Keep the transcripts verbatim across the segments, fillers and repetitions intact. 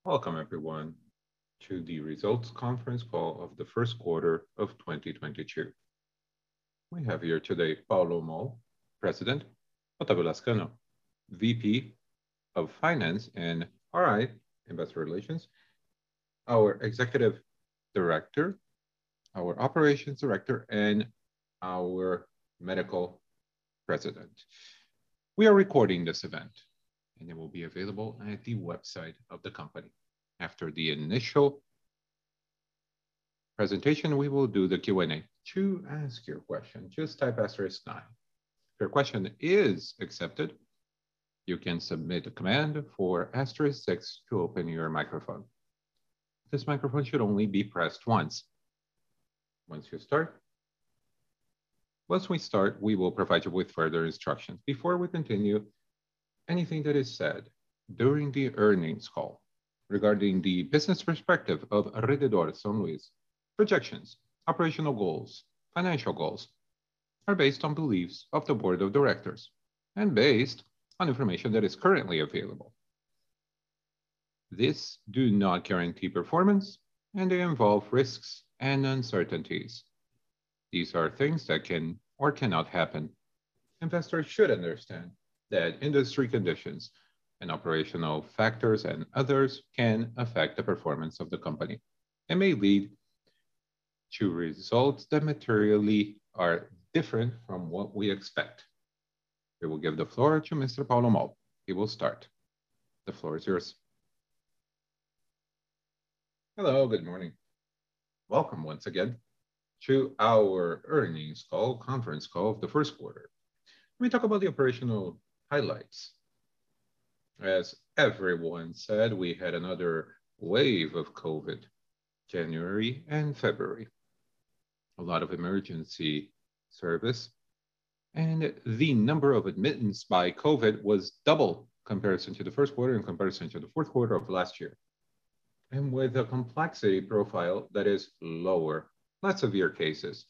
Welcome, everyone, to the results conference call of the first quarter of twenty twenty-two. We have here today Paulo Moll, President, Otávio Lascano, V P of Finance and R I, Investor Relations, our Executive Director, our Operations Director, and our Medical President. We are recording this event, and it will be available at the website of the company. After the initial presentation, we will do the Q and A. To ask your question, just type asterisk nine. If your question is accepted, you can submit a command for asterisk six to open your microphone. This microphone should only be pressed once. Once you start, once we start, we will provide you with further instructions. Before we continue, anything that is said during the earnings call regarding the business perspective of Rede D'Or São Luiz, projections, operational goals, financial goals, are based on beliefs of the board of directors and based on information that is currently available. This do not guarantee performance, and they involve risks and uncertainties. These are things that can or cannot happen. Investors should understand that industry conditions and operational factors and others can affect the performance of the company and may lead to results that materially are different from what we expect. We will give the floor to Mister Paulo Moll. He will start. The floor is yours. Hello, good morning. Welcome once again to our earnings call, conference call of the first quarter. Let me talk about the operational highlights. As everyone said, we had another wave of COVID, January and February. A lot of emergency service, and the number of admittance by COVID was double comparison to the first quarter in comparison to the fourth quarter of last year. And with a complexity profile that is lower, less severe cases.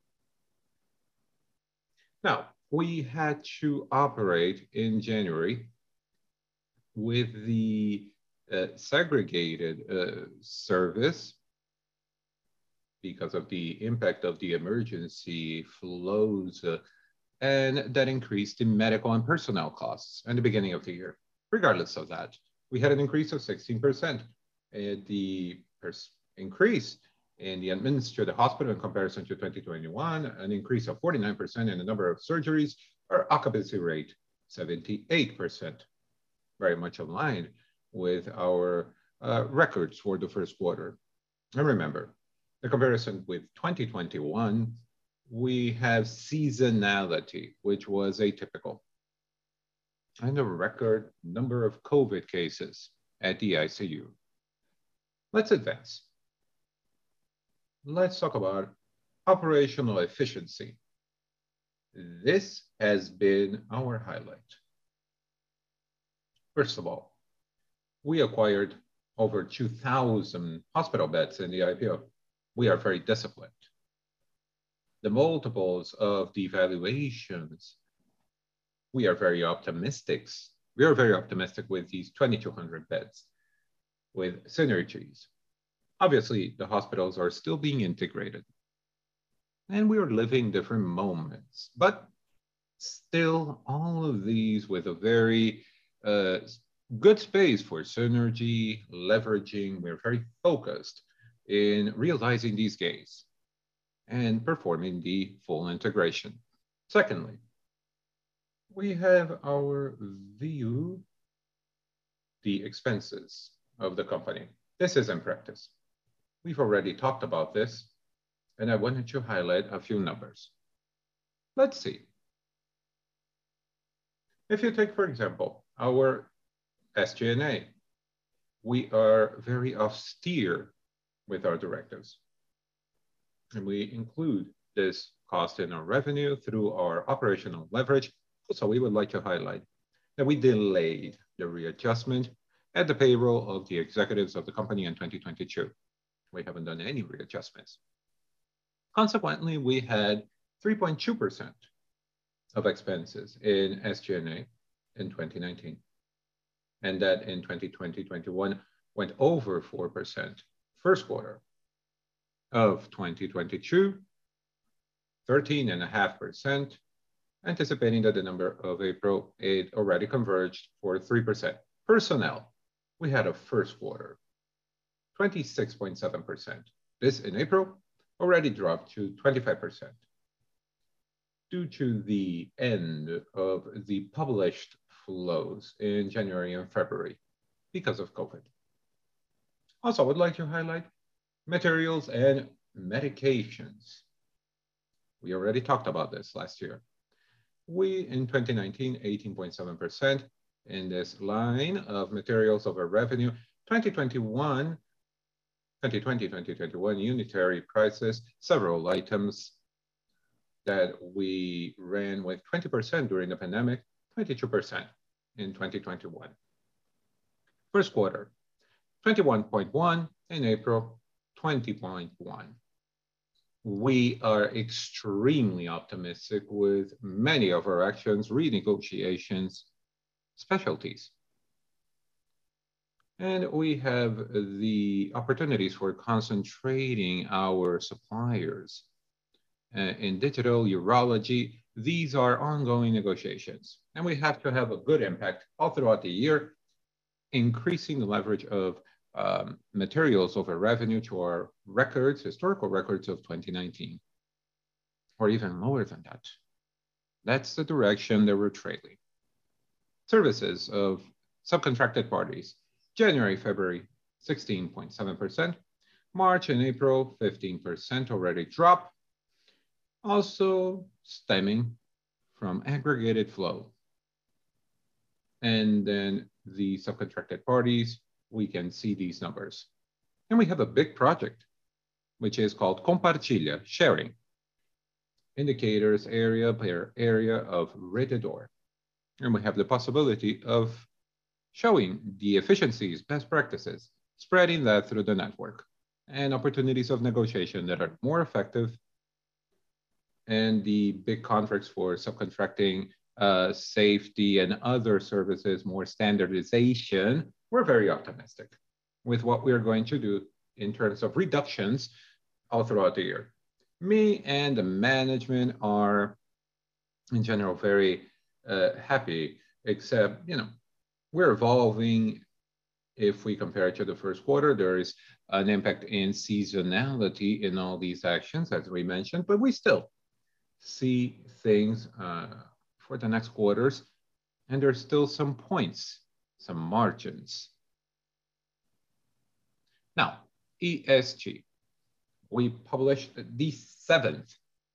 Now, we had to operate in January with the uh, segregated uh, service because of the impact of the emergency flows uh, and that increased in medical and personnel costs in the beginning of the year. Regardless of that, we had an increase of sixteen percent. Uh, the increase in the administrative hospital in comparison to twenty twenty-one, an increase of forty-nine percent in the number of surgeries, our occupancy rate, seventy-eight percent. Very much aligned with our uh, records for the first quarter. And remember, the comparison with twenty twenty-one, we have seasonality, which was atypical, and a record number of COVID cases at the I C U. Let's advance. Let's talk about operational efficiency. This has been our highlight. First of all, we acquired over two thousand hospital beds in the I P O. We are very disciplined. The multiples of the valuations, we are very optimistic. We are very optimistic with these twenty-two hundred beds, with synergies. Obviously, the hospitals are still being integrated, and we are living different moments, but still all of these with a very uh, good space for synergy, leveraging. We're very focused in realizing these gains and performing the full integration. Secondly, we have our view, the expenses of the company. This is in practice. We've already talked about this, and I wanted to highlight a few numbers. Let's see. If you take, for example, our S G and A, we are very austere with our directives. And we include this cost in our revenue through our operational leverage. Also, we would like to highlight that we delayed the readjustment at the payroll of the executives of the company in twenty twenty-two. We haven't done any readjustments. Consequently, we had three point two percent of expenses in S G and A in twenty nineteen. And that in twenty twenty, twenty-one went over four percent. First quarter of twenty twenty-two, thirteen point five percent, anticipating that the number of April, it already converged for three percent. Personnel, we had a first quarter, twenty-six point seven percent. This in April already dropped to twenty-five percent due to the end of the published flows in January and February because of COVID. Also, I would like to highlight materials and medications. We already talked about this last year. We, in twenty nineteen, eighteen point seven percent in this line of materials over revenue. twenty twenty-one, twenty twenty, twenty twenty-one unitary prices, several items that we ran with twenty percent during the pandemic, twenty-two percent in twenty twenty-one. First quarter, twenty-one point one, in April, twenty point one. We are extremely optimistic with many of our actions, renegotiations, specialties. And we have the opportunities for concentrating our suppliers uh, in digital, urology. These are ongoing negotiations. And we have to have a good impact all throughout the year, increasing the leverage of um, materials over revenue to our records, historical records of twenty nineteen, or even lower than that. That's the direction that we're trailing. Services of subcontracted parties, January, February, sixteen point seven percent, March and April, fifteen percent already dropped, also stemming from aggregated flow. And then the subcontracted parties, we can see these numbers. And we have a big project, which is called Compartilha, sharing. Indicators area per area of Rede D'Or. And we have the possibility of showing the efficiencies, best practices, spreading that through the network, and opportunities of negotiation that are more effective, and the big contracts for subcontracting, uh, safety, and other services, more standardization. We're very optimistic with what we're going to do in terms of reductions all throughout the year. Me and the management are, in general, very uh, happy, except, you know, we're evolving. If we compare it to the first quarter, there is an impact in seasonality in all these actions, as we mentioned, but we still see things uh, for the next quarters, and there's still some points, some margins. Now, E S G. We published the seventh,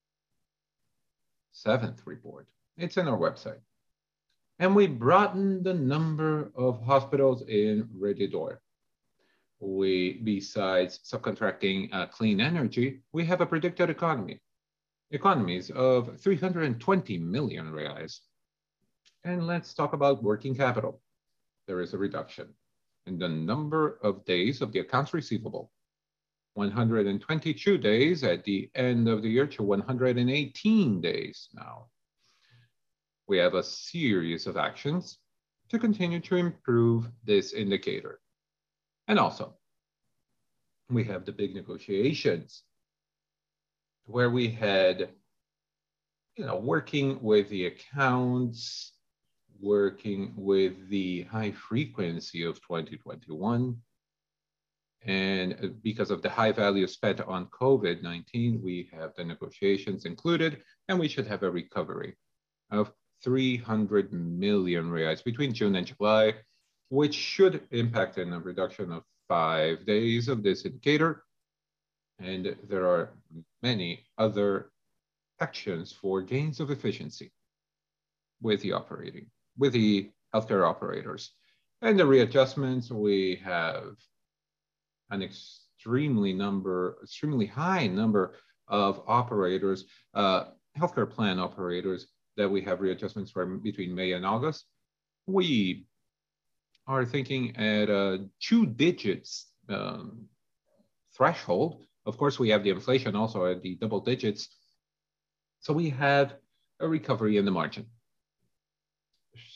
seventh report. It's in our website. And we broadened the number of hospitals in Rede D'Or. We, besides subcontracting uh, clean energy, we have a predicted economy, economies of three hundred twenty million reais. And let's talk about working capital. There is a reduction in the number of days of the accounts receivable. one hundred twenty-two days at the end of the year to one hundred eighteen days now. We have a series of actions to continue to improve this indicator. And also, we have the big negotiations where we had, you know, working with the accounts, working with the high frequency of twenty twenty-one. And because of the high value spent on COVID nineteen, we have the negotiations included, and we should have a recovery of three hundred million reais between June and July, which should impact in a reduction of five days of this indicator. And there are many other actions for gains of efficiency with the operating, with the healthcare operators. And the readjustments, we have an extremely number, extremely high number of operators, uh, healthcare plan operators that we have readjustments for between May and August. We are thinking at a two digits um, threshold. Of course, we have the inflation also at the double digits. So we have a recovery in the margin.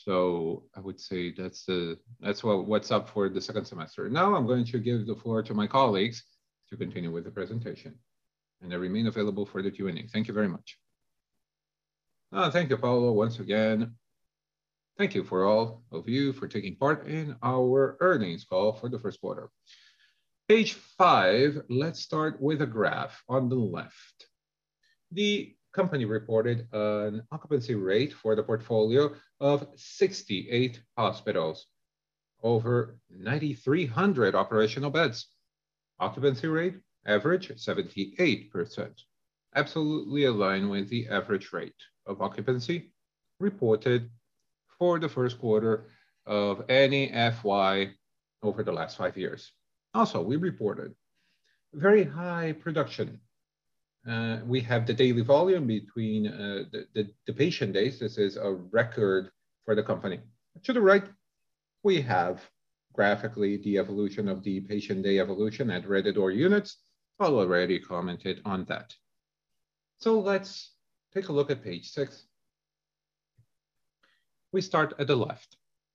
So I would say that's the that's what, what's up for the second semester. Now I'm going to give the floor to my colleagues to continue with the presentation. And I remain available for the Q and A. Thank you very much. Uh, thank you, Paulo, once again. Thank you for all of you for taking part in our earnings call for the first quarter. Page five, let's start with a graph on the left. The company reported an occupancy rate for the portfolio of sixty-eight hospitals, over nine thousand three hundred operational beds. Occupancy rate, average seventy-eight percent, absolutely aligned with the average rate of occupancy reported for the first quarter of any F Y over the last five years. Also, we reported very high production. Uh, we have the daily volume between uh, the, the, the patient days. This is a record for the company. To the right, we have graphically the evolution of the patient day evolution at Rede D'Or units. I've already commented on that. So let's take a look at page six. We start at the left.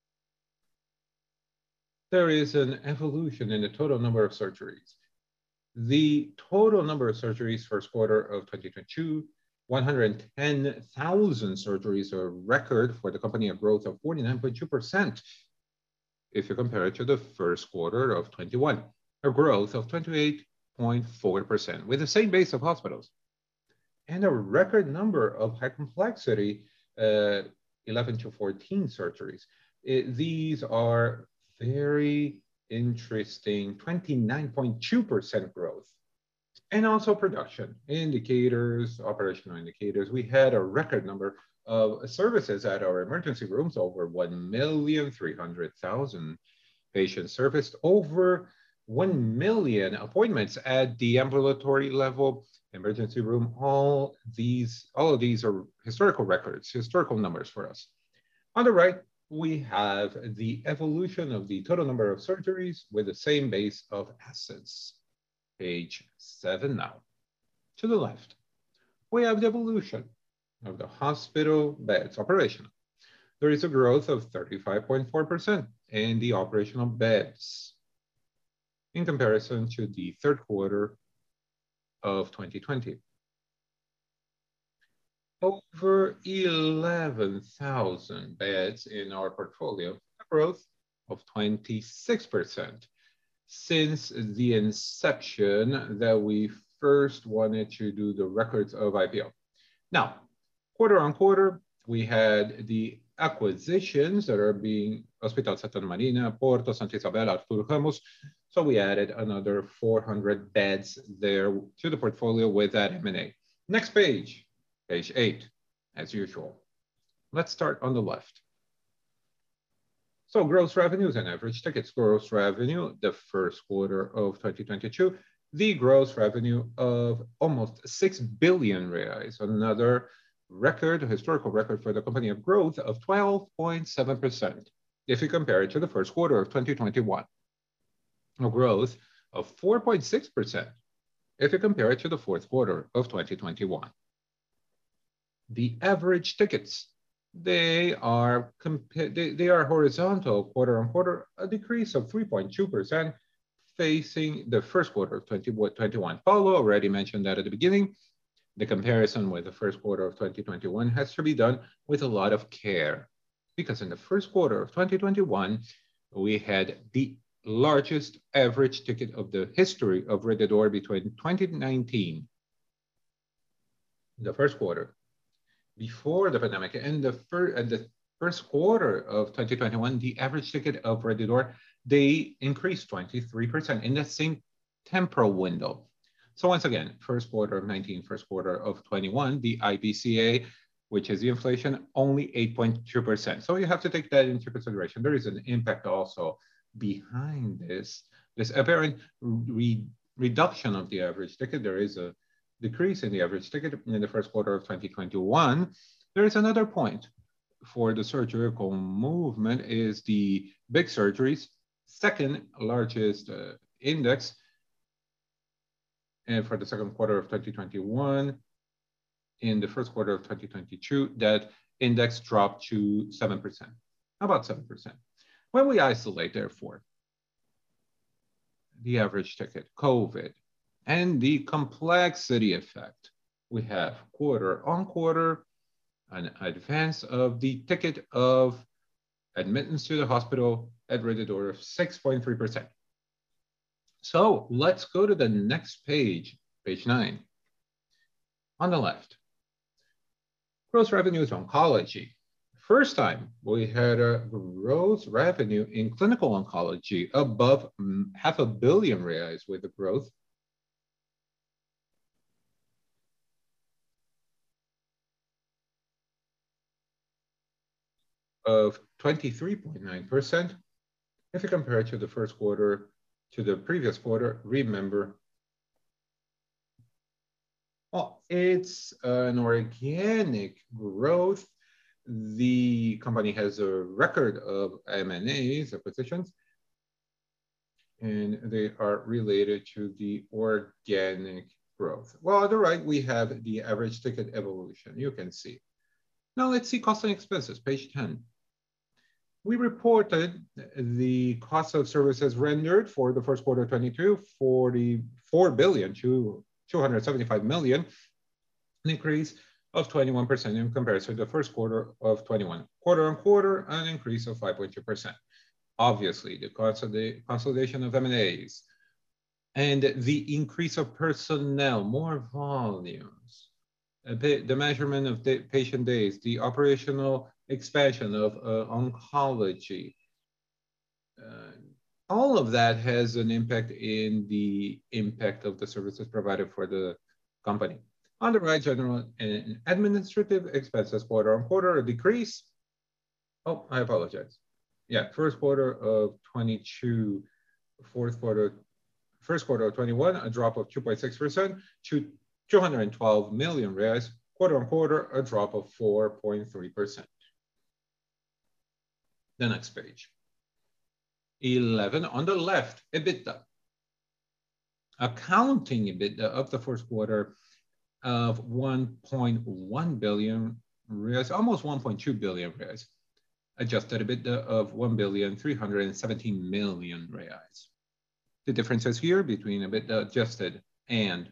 There is an evolution in the total number of surgeries. The total number of surgeries first quarter of twenty twenty-two, one hundred ten thousand surgeries, a record for the company, a growth of forty-nine point two percent. If you compare it to the first quarter of twenty-one, a growth of twenty-eight point four percent with the same base of hospitals. And a record number of high complexity, uh, eleven to fourteen surgeries. It, these are very interesting, twenty-nine point two percent growth. And also production indicators, operational indicators. We had a record number of services at our emergency rooms, over one million three hundred thousand patients serviced, over one million appointments at the ambulatory level, emergency room. All these, all of these are historical records, historical numbers for us. On the right, we have the evolution of the total number of surgeries with the same base of assets. Page seven now. To the left, we have the evolution of the hospital beds operational. There is a growth of thirty-five point four percent in the operational beds in comparison to the third quarter of twenty twenty. Over eleven thousand beds in our portfolio, a growth of twenty-six percent since the inception that we first wanted to do the records of I P O. Now, quarter on quarter, we had the acquisitions that are being Hospital Santa Marina, Porto, Santa Isabel, Artur Ramos. So we added another four hundred beds there to the portfolio with that M and A. Next page. Page eight, as usual. Let's start on the left. So gross revenues and average tickets. Gross revenue, the first quarter of twenty twenty-two, the gross revenue of almost six billion reais, another record, historical record for the company, of growth of twelve point seven percent. If you compare it to the first quarter of twenty twenty-one, a growth of four point six percent. If you compare it to the fourth quarter of twenty twenty-one. The average tickets, they are they, they are horizontal quarter on quarter, a decrease of three point two percent facing the first quarter of twenty twenty-one. Paulo already mentioned that at the beginning. The comparison with the first quarter of twenty twenty-one has to be done with a lot of care, because in the first quarter of twenty twenty-one, we had the largest average ticket of the history of Rede D'Or between twenty nineteen, the first quarter, before the pandemic, and the, fir and the first quarter of twenty twenty-one, the average ticket of Rede D'Or, they increased twenty-three percent in that same temporal window. So once again, first quarter of nineteen, first quarter of twenty-one, the I P C A, which is the inflation, only eight point two percent. So you have to take that into consideration. There is an impact also behind this, this apparent re reduction of the average ticket. There is a decrease in the average ticket in the first quarter of twenty twenty-one. There is another point for the surgical movement is the big surgeries, second largest uh, index, and for the second quarter of twenty twenty-one, in the first quarter of twenty twenty-two, that index dropped to seven percent. about seven percent. When we isolate, therefore, the average ticket, COVID, and the complexity effect, we have quarter on quarter an advance of the ticket of admittance to the hospital at rate of order of six point three percent. So let's go to the next page, page nine. On the left, gross revenues oncology. First time we had a gross revenue in clinical oncology above half a billion reais with a growth of twenty-three point nine percent. If you compare it to the first quarter to the previous quarter, remember, well, it's an organic growth. The company has a record of M and As, acquisitions, and they are related to the organic growth. Well, on the right, we have the average ticket evolution. You can see. Now let's see cost and expenses, page ten. We reported the cost of services rendered for the first quarter of twenty-two, forty-four billion to two hundred seventy-five million, an increase of twenty-one percent in comparison to the first quarter of twenty-one. Quarter on quarter, an increase of five point two percent. Obviously, the consolidation of M and As and the increase of personnel, more volumes, the measurement of the patient days, the operational expansion of uh, oncology, uh, all of that has an impact in the impact of the services provided for the company. On the right, general and administrative expenses quarter on quarter, a decrease. Oh, I apologize. Yeah, first quarter of twenty-two, fourth quarter, first quarter of twenty-one, a drop of two point six percent to two hundred twelve million reais. Quarter on quarter, a drop of four point three percent. The next page. eleven on the left, EBITDA. Accounting EBITDA of the first quarter of one point one billion reais, almost one point two billion reais. Adjusted EBITDA of one billion three hundred seventeen million reais. The differences here between EBITDA adjusted and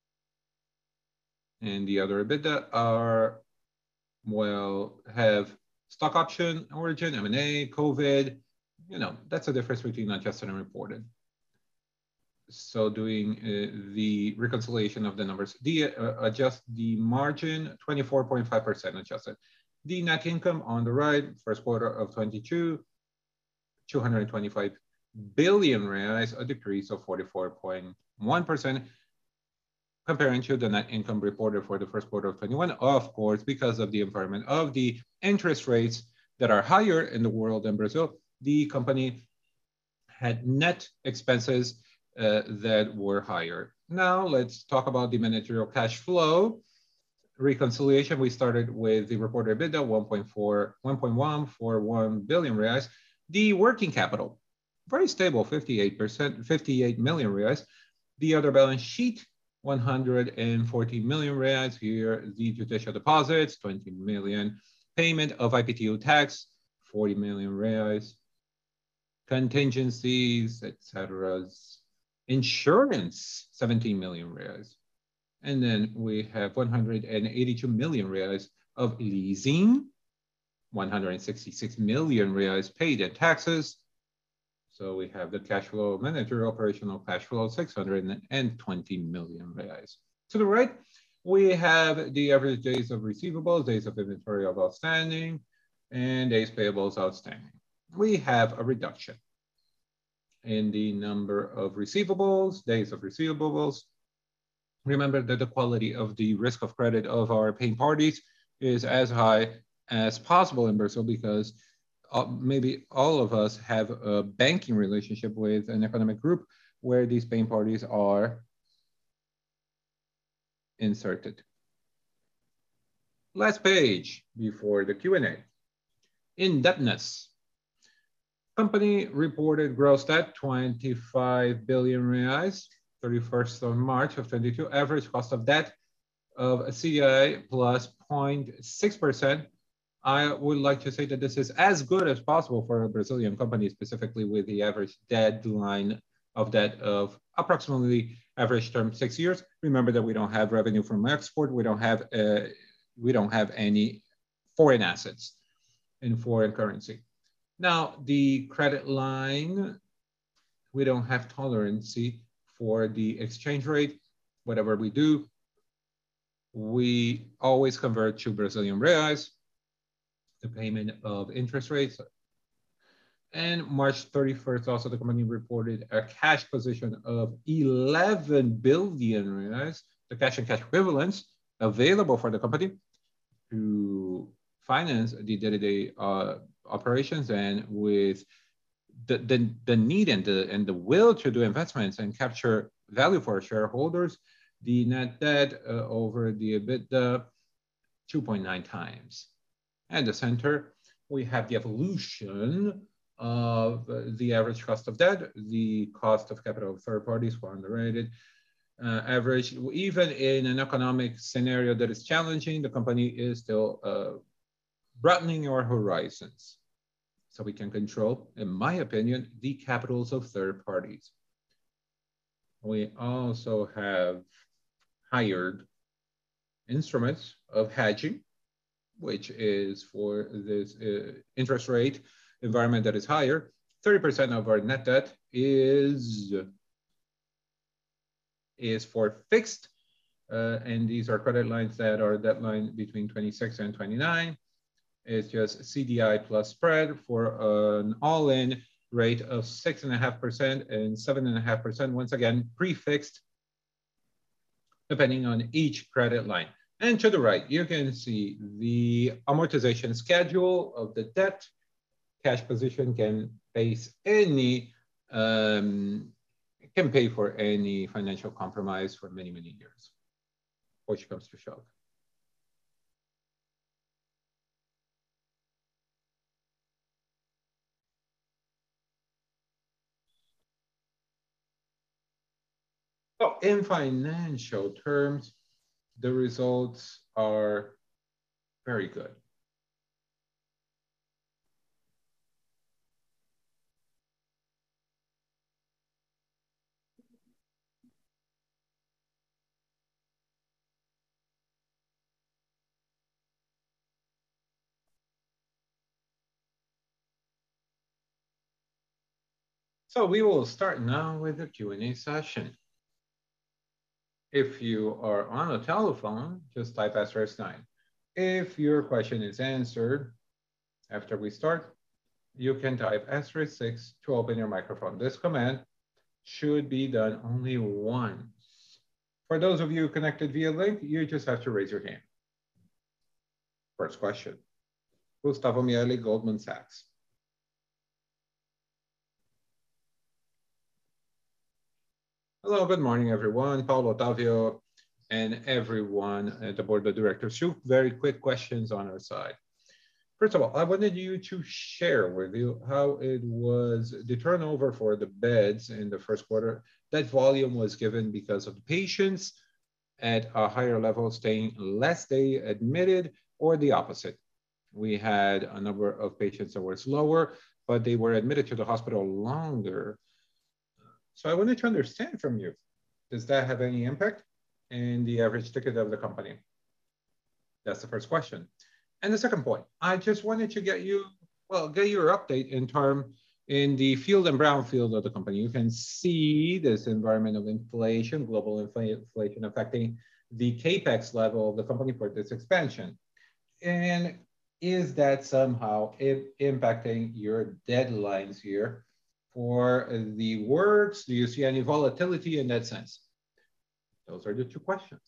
and the other EBITDA are, well, have stock option, origin, M and A, COVID, you know, that's the difference between adjusted and reported. So doing uh, the reconciliation of the numbers, the uh, adjust the margin, twenty-four point five percent adjusted. The net income on the right, first quarter of twenty-two, two hundred twenty-five billion reais, a decrease of forty-four point one percent comparing to the net income reported for the first quarter of twenty-one, of course, because of the environment of the interest rates that are higher in the world than Brazil, the company had net expenses uh, that were higher. Now let's talk about the managerial cash flow. Reconciliation, we started with the reported EBITDA, one point one four one billion reais. The working capital, very stable, fifty-eight percent, fifty-eight million reais. The other balance sheet, one hundred fourteen million reais. Here, the judicial deposits, twenty million. Payment of I P T U tax, forty million reais. Contingencies, et cetera. Insurance, seventeen million reais. And then we have one hundred eighty-two million reais of leasing, one hundred sixty-six million reais paid in taxes. So we have the cash flow manager, operational cash flow, six hundred twenty million reais. To the right, we have the average days of receivables, days of inventory of outstanding, and days payables outstanding. We have a reduction in the number of receivables, days of receivables. Remember that the quality of the risk of credit of our paying parties is as high as possible in Brazil because uh, maybe all of us have a banking relationship with an economic group where these paying parties are inserted. Last page before the Q and A. Indebtedness. Company reported gross debt, twenty-five billion reais, thirty-first of March of twenty-two. Average cost of debt of C D I plus zero point six percent. I would like to say that this is as good as possible for a Brazilian company, specifically with the average deadline of that of approximately average term six years. Remember that we don't have revenue from export. We don't have uh, we don't have any foreign assets in foreign currency. Now the credit line, we don't have tolerancy for the exchange rate. Whatever we do, we always convert to Brazilian reais, the payment of interest rates. And March thirty-first, also the company reported a cash position of eleven billion reais, the cash and cash equivalents available for the company to finance the day-to-day uh, operations, and with the, the, the need and the, and the will to do investments and capture value for shareholders, the net debt uh, over the EBITDA two point nine times. At the center, we have the evolution of the average cost of debt, the cost of capital of third parties for underrated uh, average. Even in an economic scenario that is challenging, the company is still uh, broadening our horizons so we can control, in my opinion, the capitals of third parties. We also have hired instruments of hedging, which is for this uh, interest rate environment that is higher. thirty percent of our net debt is, is for fixed, uh, and these are credit lines that are deadline between twenty-six and twenty-nine. It's just C D I plus spread for an all-in rate of six point five percent and seven point five percent, once again, prefixed, depending on each credit line. And to the right, you can see the amortization schedule of the debt. Cash position can face any, um, can pay for any financial compromise for many, many years, which comes to shove. So in financial terms, the results are very good. So we will start now with the Q and A session. If you are on a telephone, just type asterisk nine. If your question is answered after we start, you can type asterisk six to open your microphone. This command should be done only once. For those of you connected via link, you just have to raise your hand. First question, Gustavo Miele, Goldman Sachs. Hello, good morning, everyone. Paulo, Otávio, and everyone at the board of directors. Two very quick questions on our side. First of all, I wanted you to share with you how it was the turnover for the beds in the first quarter. That volume was given because of the patients at a higher level staying less day admitted, or the opposite. We had a number of patients that were slower, but they were admitted to the hospital longer. So I wanted to understand from you, does that have any impact in the average ticket of the company? That's the first question. And the second point, I just wanted to get you, well, get your update in term in the field and brownfield of the company. You can see this environment of inflation, global inflation affecting the capex level of the company for this expansion. And is that somehow impacting your deadlines here for the works? Do you see any volatility in that sense? Those are the two questions.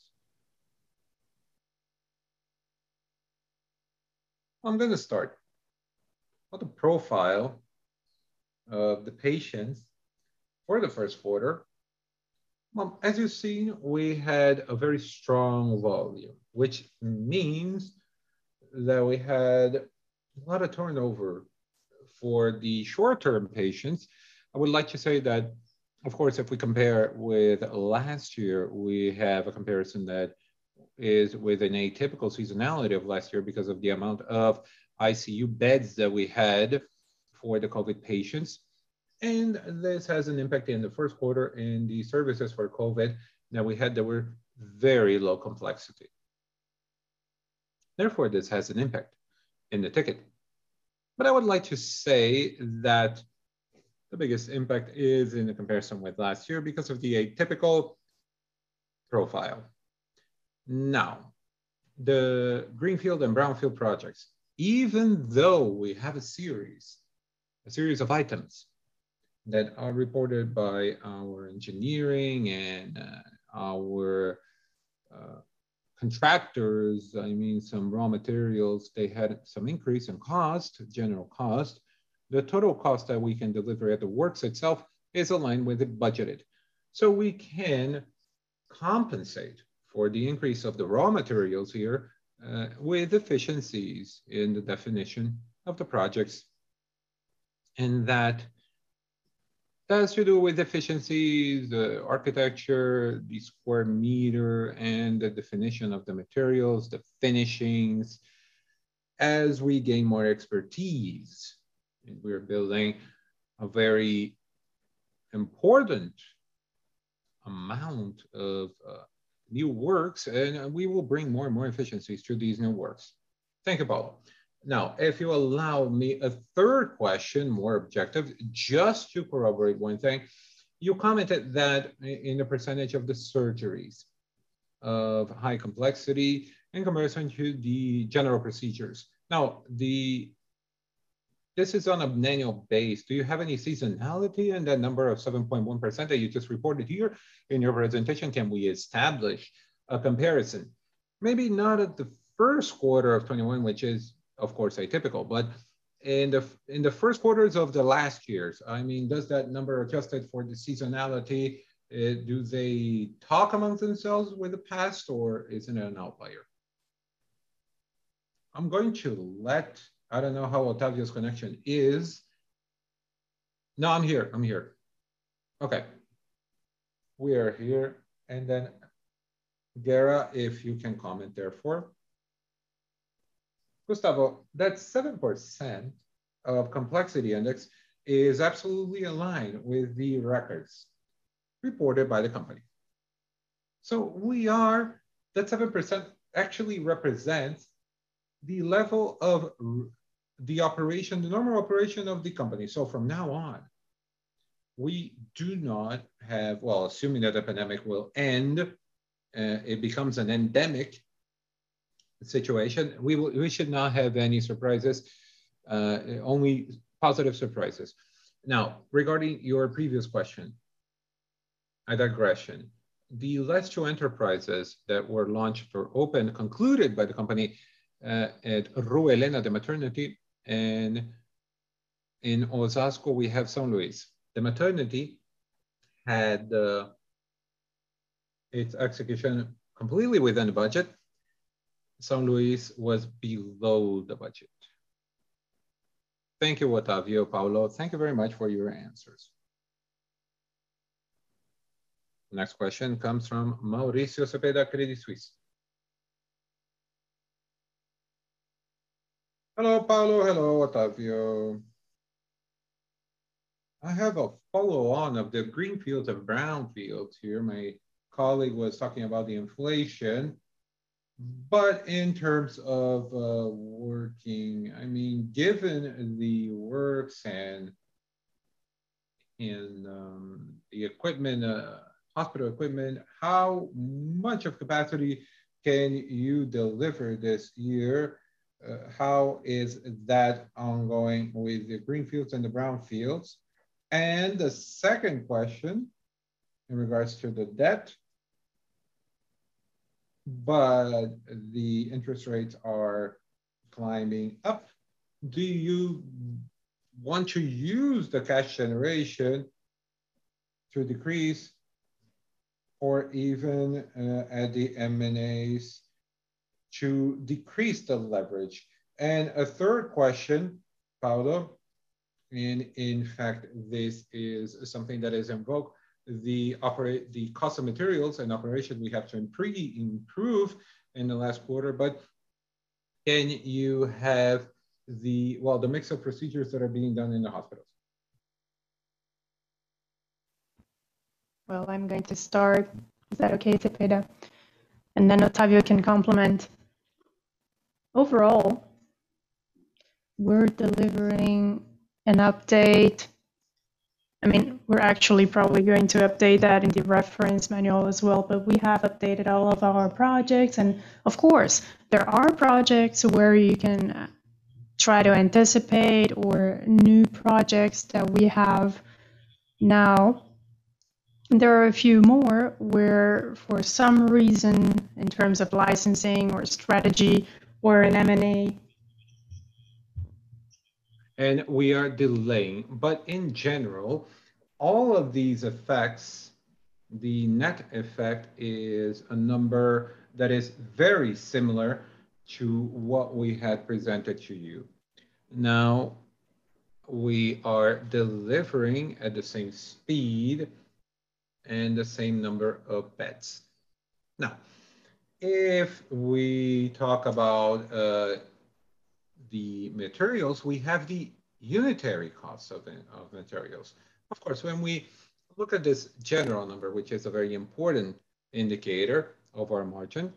I'm going to start with the profile of the patients for the first quarter. Well, as you've seen, we had a very strong volume, which means that we had a lot of turnover for the short-term patients. I would like to say that, of course, if we compare with last year, we have a comparison that is with an atypical seasonality of last year because of the amount of I C U beds that we had for the COVID patients. And this has an impact in the first quarter in the services for COVID that we had that were very low complexity. Therefore, this has an impact in the ticket. But I would like to say that the biggest impact is in the comparison with last year because of the atypical profile. Now, the Greenfield and Brownfield projects, even though we have a series, a series of items that are reported by our engineering and uh, our uh, contractors, I mean, some raw materials, they had some increase in cost, general cost. The total cost that we can deliver at the works itself is aligned with the budgeted. So we can compensate for the increase of the raw materials here uh, with efficiencies in the definition of the projects. And that has to do with efficiencies, the architecture, the square meter, and the definition of the materials, the finishings. As we gain more expertise, and we're building a very important amount of uh, new works, and we will bring more and more efficiencies to these new works. Thank you, Paulo. Now, if you allow me a third question, more objective, just to corroborate one thing, you commented that in the percentage of the surgeries of high complexity in comparison to the general procedures. Now, the this is on an annual base. Do you have any seasonality in that number of seven point one percent that you just reported here in your presentation? Can we establish a comparison? Maybe not at the first quarter of twenty-one, which is of course atypical, but in the in the first quarters of the last years, I mean, does that number adjusted for the seasonality? Uh, do they talk among themselves with the past, or isn't it an outlier? I'm going to let, I don't know how Otavio's connection is. No, I'm here, I'm here. Okay, we are here. And then Guerra, if you can comment therefore. Gustavo, that seven percent of complexity index is absolutely aligned with the records reported by the company. So we are, that seven percent actually represents the level of the operation, the normal operation of the company. So from now on, we do not have, well, assuming that the pandemic will end, uh, it becomes an endemic situation, we, will, we should not have any surprises, uh, only positive surprises. Now, regarding your previous question, a digression. The last two enterprises that were launched or opened, concluded by the company uh, at Rua Helena, the maternity, and in Osasco, we have São Luís. The maternity had uh, its execution completely within the budget. São Luís was below the budget. Thank you, Otavio, Paulo. Thank you very much for your answers. Next question comes from Mauricio Cepeda, Credit Suisse. Hello, Paulo. Hello, Otavio. I have a follow-on of the greenfields and brownfields here. My colleague was talking about the inflation, but in terms of uh, working, I mean, given the works and in um, the equipment, uh, hospital equipment, how much of capacity can you deliver this year? Uh, how is that ongoing with the greenfields and the brownfields? And the second question in regards to the debt, but the interest rates are climbing up. Do you want to use the cash generation to decrease or even uh, at the M and As to decrease the leverage? And a third question, Paulo, and in fact, this is something that is in vogue, the operate the cost of materials and operation we have to improve in the last quarter, but can you have the, well, the mix of procedures that are being done in the hospitals? Well, I'm going to start. Is that okay, Cepeda? And then Otavio can complement. Overall, we're delivering an update. I mean, we're actually probably going to update that in the reference manual as well, but we have updated all of our projects. And of course, there are projects where you can try to anticipate, or new projects that we have now. There are a few more where, for some reason, in terms of licensing or strategy or an M and A, and we are delaying. But in general, all of these effects, the net effect is a number that is very similar to what we had presented to you. Now, we are delivering at the same speed and the same number of beds. Now, if we talk about uh, the materials, we have the unitary costs of, of materials. Of course, when we look at this general number, which is a very important indicator of our margin,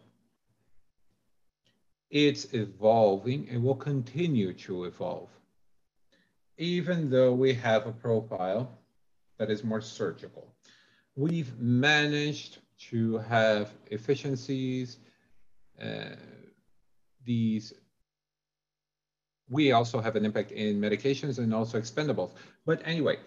it's evolving and will continue to evolve, even though we have a profile that is more surgical. We've managed to have efficiencies. Uh, these we also have an impact in medications and also expendables. But anyway,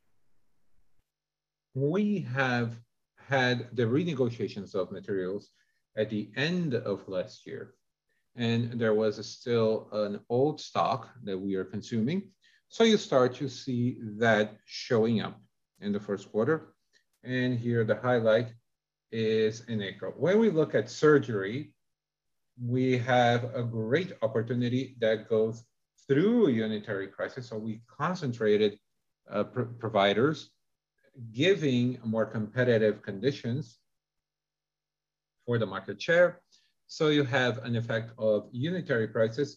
we have had the renegotiations of materials at the end of last year, and there was still an old stock that we are consuming. So you start to see that showing up in the first quarter. And here the highlight is in April. When we look at surgery, we have a great opportunity that goes through a unitary crisis. So we concentrated uh, pr providers, giving more competitive conditions for the market share. So you have an effect of unitary prices.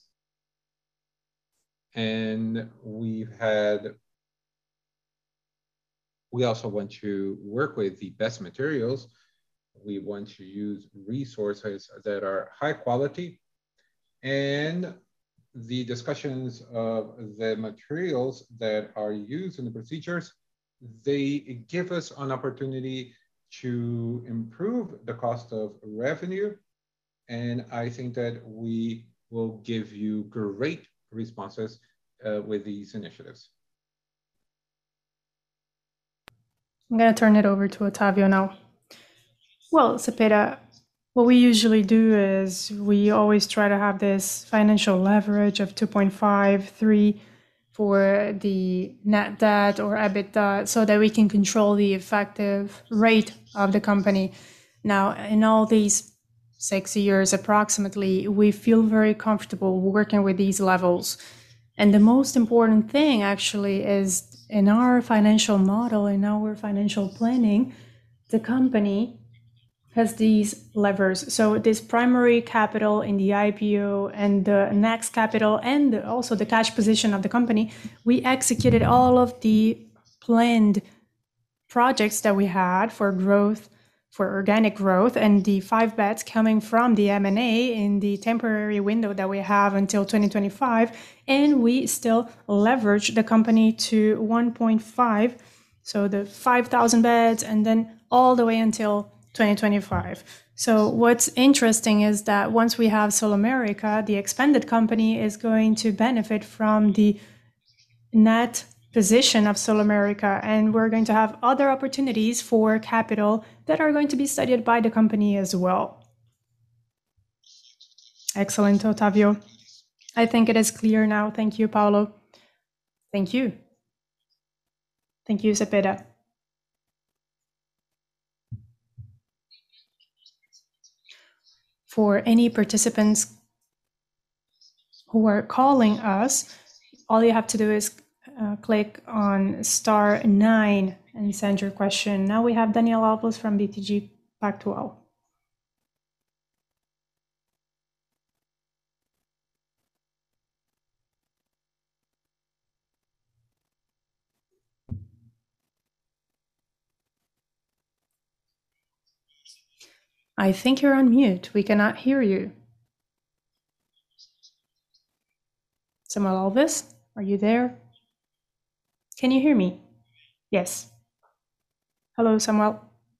And we've had, we also want to work with the best materials. We want to use resources that are high quality, and the discussions of the materials that are used in the procedures, they give us an opportunity to improve the cost of revenue. And I think that we will give you great responses uh, with these initiatives. I'm going to turn it over to Otavio now. Well, Cepeda, what we usually do is we always try to have this financial leverage of two point five, three for the net debt or EBITDA, so that we can control the effective rate of the company. Now, in all these six years approximately, we feel very comfortable working with these levels. And the most important thing actually is, in our financial model, in our financial planning, the company has these levers. So this primary capital in the I P O and the next capital and also the cash position of the company, we executed all of the planned projects that we had for growth, for organic growth, and the five bets coming from the M and A in the temporary window that we have until twenty twenty-five. And we still leverage the company to one point five, so the five thousand beds, and then all the way until twenty twenty-five. So what's interesting is that once we have SulAmérica, the expanded company is going to benefit from the net position of SulAmérica, and we're going to have other opportunities for capital that are going to be studied by the company as well. Excellent, Otavio. I think it is clear now. Thank you, Paulo. Thank you. Thank you, Cepeda. For any participants who are calling us, all you have to do is uh, click on star nine and send your question. Now we have Daniel Alves from B T G Pactual. I think you're on mute. We cannot hear you. Samuel Alves, are you there? Can you hear me? Yes. Hello, Samuel.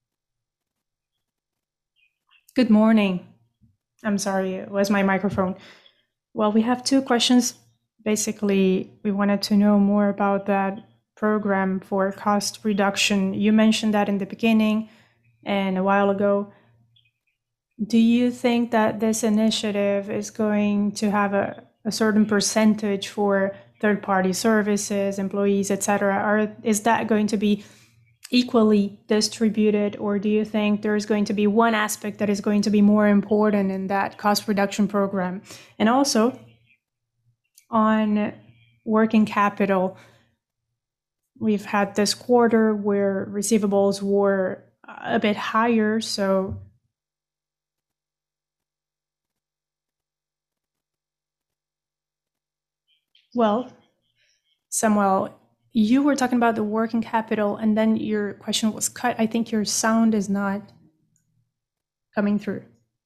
Good morning. I'm sorry, it was my microphone. Well, we have two questions. Basically, we wanted to know more about that program for cost reduction. You mentioned that in the beginning and a while ago. Do you think that this initiative is going to have a, a certain percentage for third-party services, employees, et cetera? Or is that going to be equally distributed, or do you think there's going to be one aspect that is going to be more important in that cost reduction program? And also, on working capital, we've had this quarter where receivables were a bit higher, so well, Samuel, you were talking about the working capital, and then your question was cut. I think your sound is not coming through.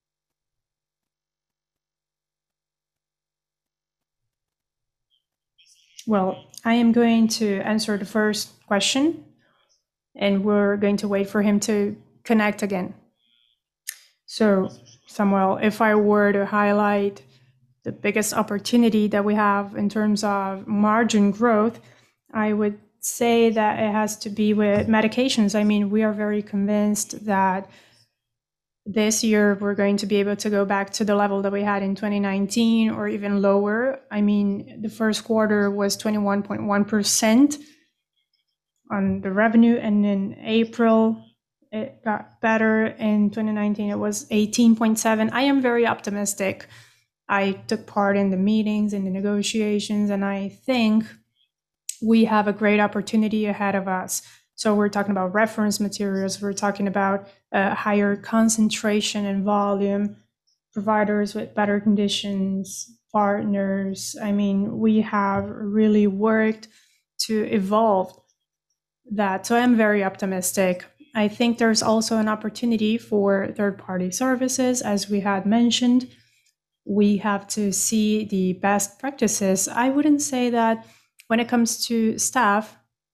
Well, I am going to answer the first question, and we're going to wait for him to connect again. So, Samuel, if I were to highlight the biggest opportunity that we have in terms of margin growth, I would say that it has to be with medications. I mean, we are very convinced that this year we're going to be able to go back to the level that we had in twenty nineteen or even lower. I mean, the first quarter was twenty-one point one percent on the revenue, and in April it got better. In twenty nineteen it was eighteen point seven. I am very optimistic. I took part in the meetings and the negotiations, and I think we have a great opportunity ahead of us. So we're talking about reference materials, we're talking about a higher concentration and volume, providers with better conditions, partners. I mean, we have really worked to evolve that. So I'm very optimistic. I think there's also an opportunity for third-party services, as we had mentioned. We have to see the best practices. I wouldn't say that when it comes to staff,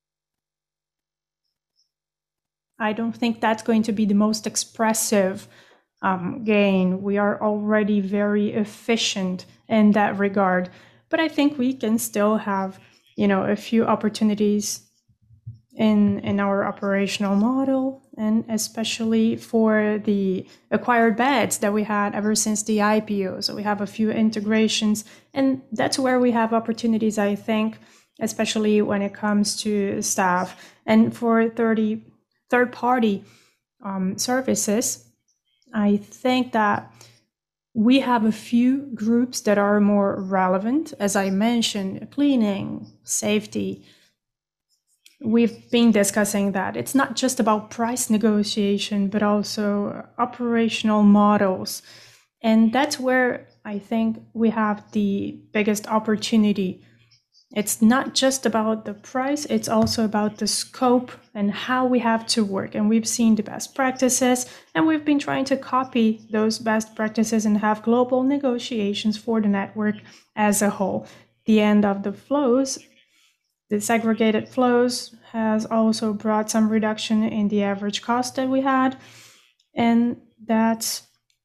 I don't think that's going to be the most expressive um, gain. We are already very efficient in that regard, but I think we can still have, you know, a few opportunities in in our operational model, and especially for the acquired beds that we had ever since the I P O. So we have a few integrations, and that's where we have opportunities, I think, especially when it comes to staff. And for thirty third-party um, services, I think that we have a few groups that are more relevant. As I mentioned, cleaning, safety. We've been discussing that. It's not just about price negotiation, but also operational models. And that's where I think we have the biggest opportunity. It's not just about the price, it's also about the scope and how we have to work. And we've seen the best practices, and we've been trying to copy those best practices and have global negotiations for the network as a whole. The end of the flows, the segregated flows, has also brought some reduction in the average cost that we had. And that's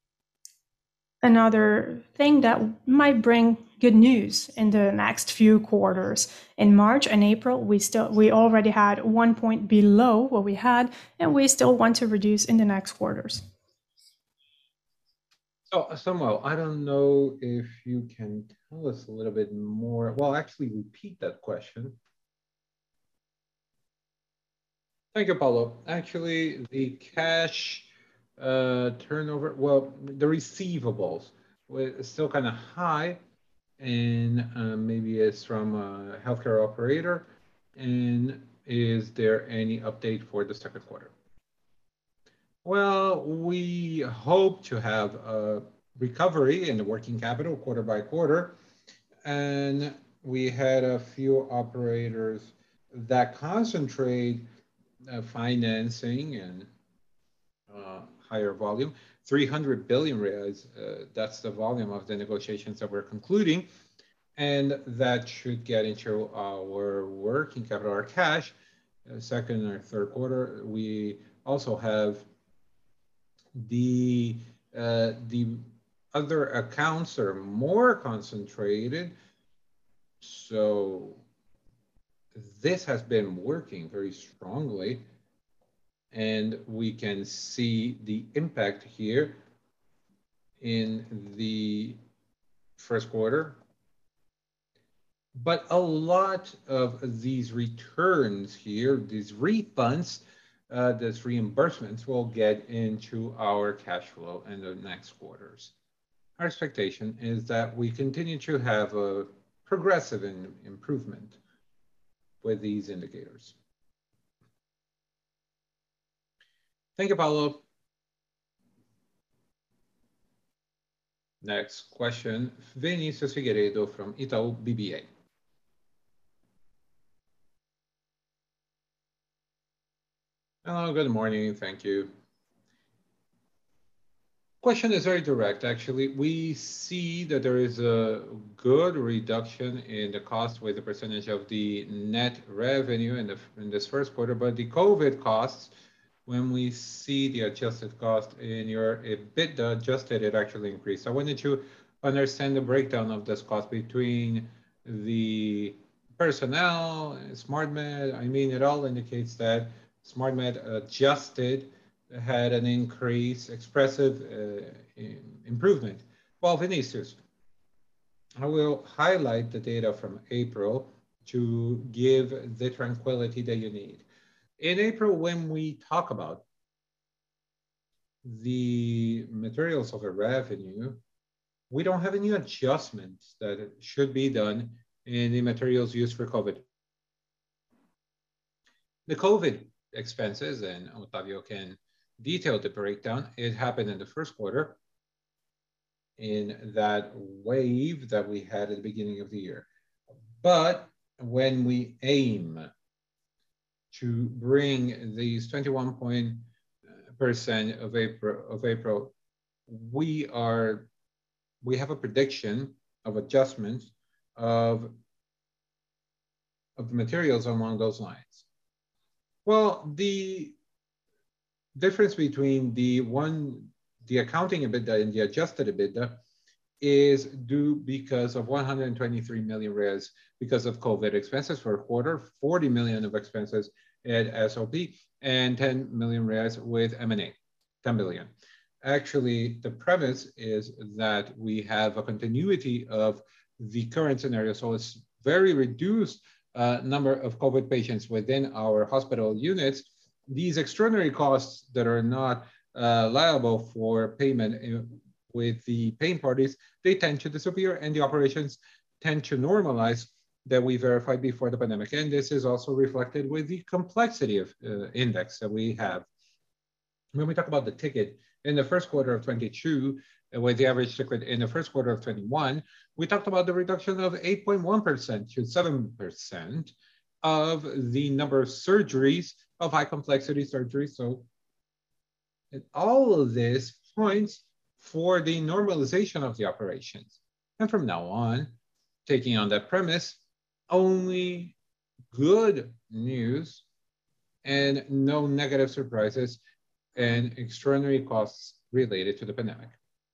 another thing that might bring good news in the next few quarters. In March and April, we still we already had one point below what we had, and we still want to reduce in the next quarters. So Samuel, I don't know if you can tell us a little bit more. Well, actually repeat that question. Thank you, Paulo. Actually, the cash uh, turnover, well, the receivables were still kind of high, and uh, maybe it's from a healthcare operator. And is there any update for the second quarter? Well, we hope to have a recovery in the working capital quarter by quarter. And we had a few operators that concentrate uh, financing and uh, higher volume, three hundred billion reais. Uh, that's the volume of the negotiations that we're concluding. And that should get into our working capital, our cash, uh, second or third quarter. We also have the uh, the other accounts are more concentrated. So this has been working very strongly, and we can see the impact here in the first quarter. But a lot of these returns here, these refunds, uh, these reimbursements will get into our cash flow in the next quarters. Our expectation is that we continue to have a progressive in, improvement with these indicators. Thank you, Paulo. Next question, Vinicius Figueiredo from Itaú B B A. Hello, good morning, thank you. Question is very direct, actually. We see that there is a good reduction in the cost with the percentage of the net revenue in, the, in this first quarter, but the COVID costs, when we see the adjusted cost in your EBITDA adjusted, it actually increased. I wanted to understand the breakdown of this cost between the personnel, SmartMed. I mean, it all indicates that SmartMed adjusted had an increase, expressive uh, improvement. Well, Vinicius, I will highlight the data from April to give the tranquility that you need. In April, when we talk about the materials of a revenue, we don't have any adjustments that should be done in the materials used for COVID. The COVID expenses, and Otavio can detail the breakdown, it happened in the first quarter in that wave that we had at the beginning of the year. But when we aim to bring these twenty-one percent of April, of April, we are, we have a prediction of adjustments of, of the materials along those lines. Well, the difference between the one, the accounting EBITDA and the adjusted EBITDA is due because of one hundred twenty-three million reais because of COVID expenses for a quarter, forty million of expenses at S O P, and ten million reais with M and A, ten billion. Actually, the premise is that we have a continuity of the current scenario, so it's very reduced uh, number of COVID patients within our hospital units. These extraordinary costs that are not uh, liable for payment in, with the paying parties, they tend to disappear and the operations tend to normalize that we verified before the pandemic. And this is also reflected with the complexity of uh, index that we have. When we talk about the ticket in the first quarter of twenty-two, uh, with the average ticket in the first quarter of twenty-one, we talked about the reduction of eight point one percent to seven percent of the number of surgeries, of high complexity surgeries. So all of this points for the normalization of the operations. And from now on, taking on that premise, only good news and no negative surprises and extraordinary costs related to the pandemic.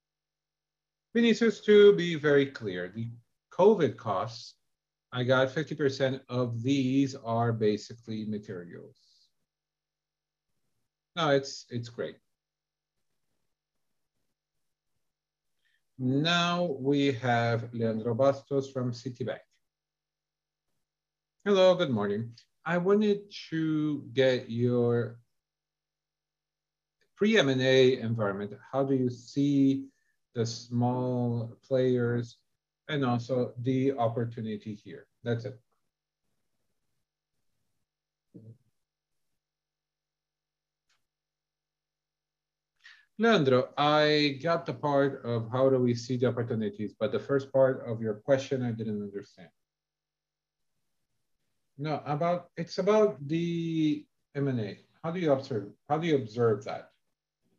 Vinicius, to be very clear, the COVID costs, I got fifty percent of these are basically materials. No, it's, it's great. Now we have Leandro Bastos from Citibank. Hello, good morning. I wanted to get your pre-M and A environment. How do you see the small players and also the opportunity here? That's it. Leandro, I got the part of how do we see the opportunities, but the first part of your question I didn't understand. No, about it's about the M and A. How do you observe? How do you observe that?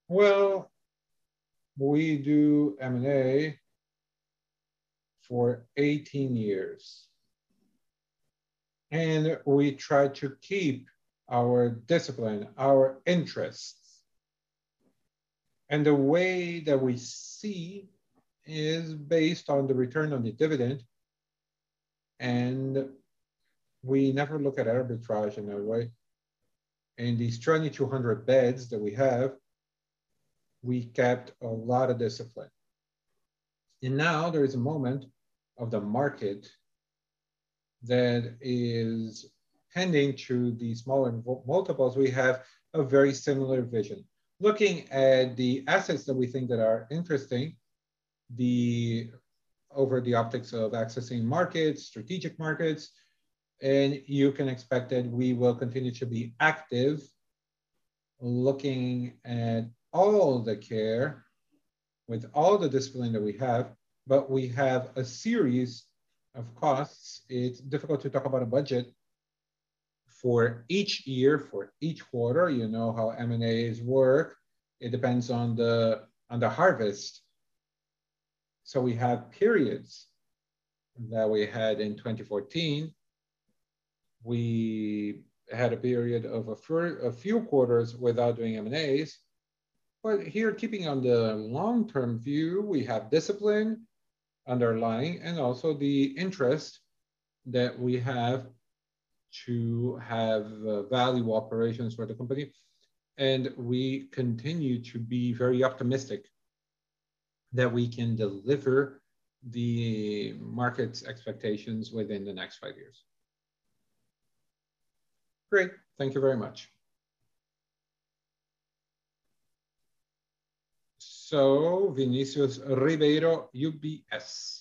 Well, we do M and A for eighteen years. And we try to keep our discipline, our interests. And the way that we see is based on the return on the dividend. And we never look at arbitrage in that way. In these twenty-two hundred beds that we have, we kept a lot of discipline. And now there is a moment of the market that is tending to the smaller multiples. We have a very similar vision. Looking at the assets that we think that are interesting, the over the optics of accessing markets, strategic markets, and you can expect that we will continue to be active, looking at all the care with all the discipline that we have, but we have a series of costs. It's difficult to talk about a budget for each year, for each quarter. You know how M and A's work. It depends on the, on the harvest. So we have periods that we had in twenty fourteen. We had a period of a, fir- a few quarters without doing M and A's. But here, keeping on the long-term view, we have discipline underlying and also the interest that we have to have uh, value operations for the company. And we continue to be very optimistic that we can deliver the market's expectations within the next five years. Great, thank you very much. So, Vinicius Ribeiro, U B S.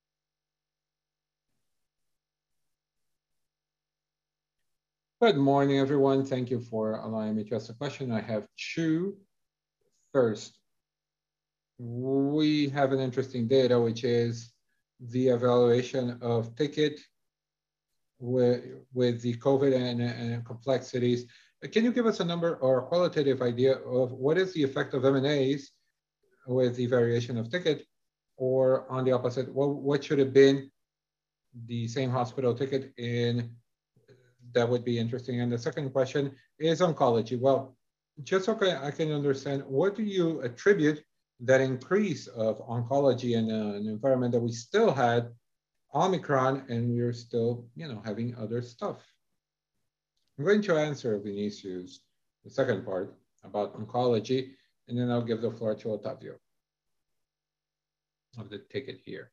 Good morning, everyone. Thank you for allowing me to ask a question. I have two. First, we have an interesting data, which is the evaluation of ticket with, with the COVID and, and complexities. Can you give us a number or a qualitative idea of what is the effect of M and A's with the variation of ticket, or on the opposite, what, what should have been the same hospital ticket in? That would be interesting. And the second question is oncology. Well, just so I can understand, what do you attribute that increase of oncology in uh, an environment that we still had Omicron and we're still, you know, having other stuff? I'm going to answer Vinicius, the second part about oncology, and then I'll give the floor to Otavio of the ticket here.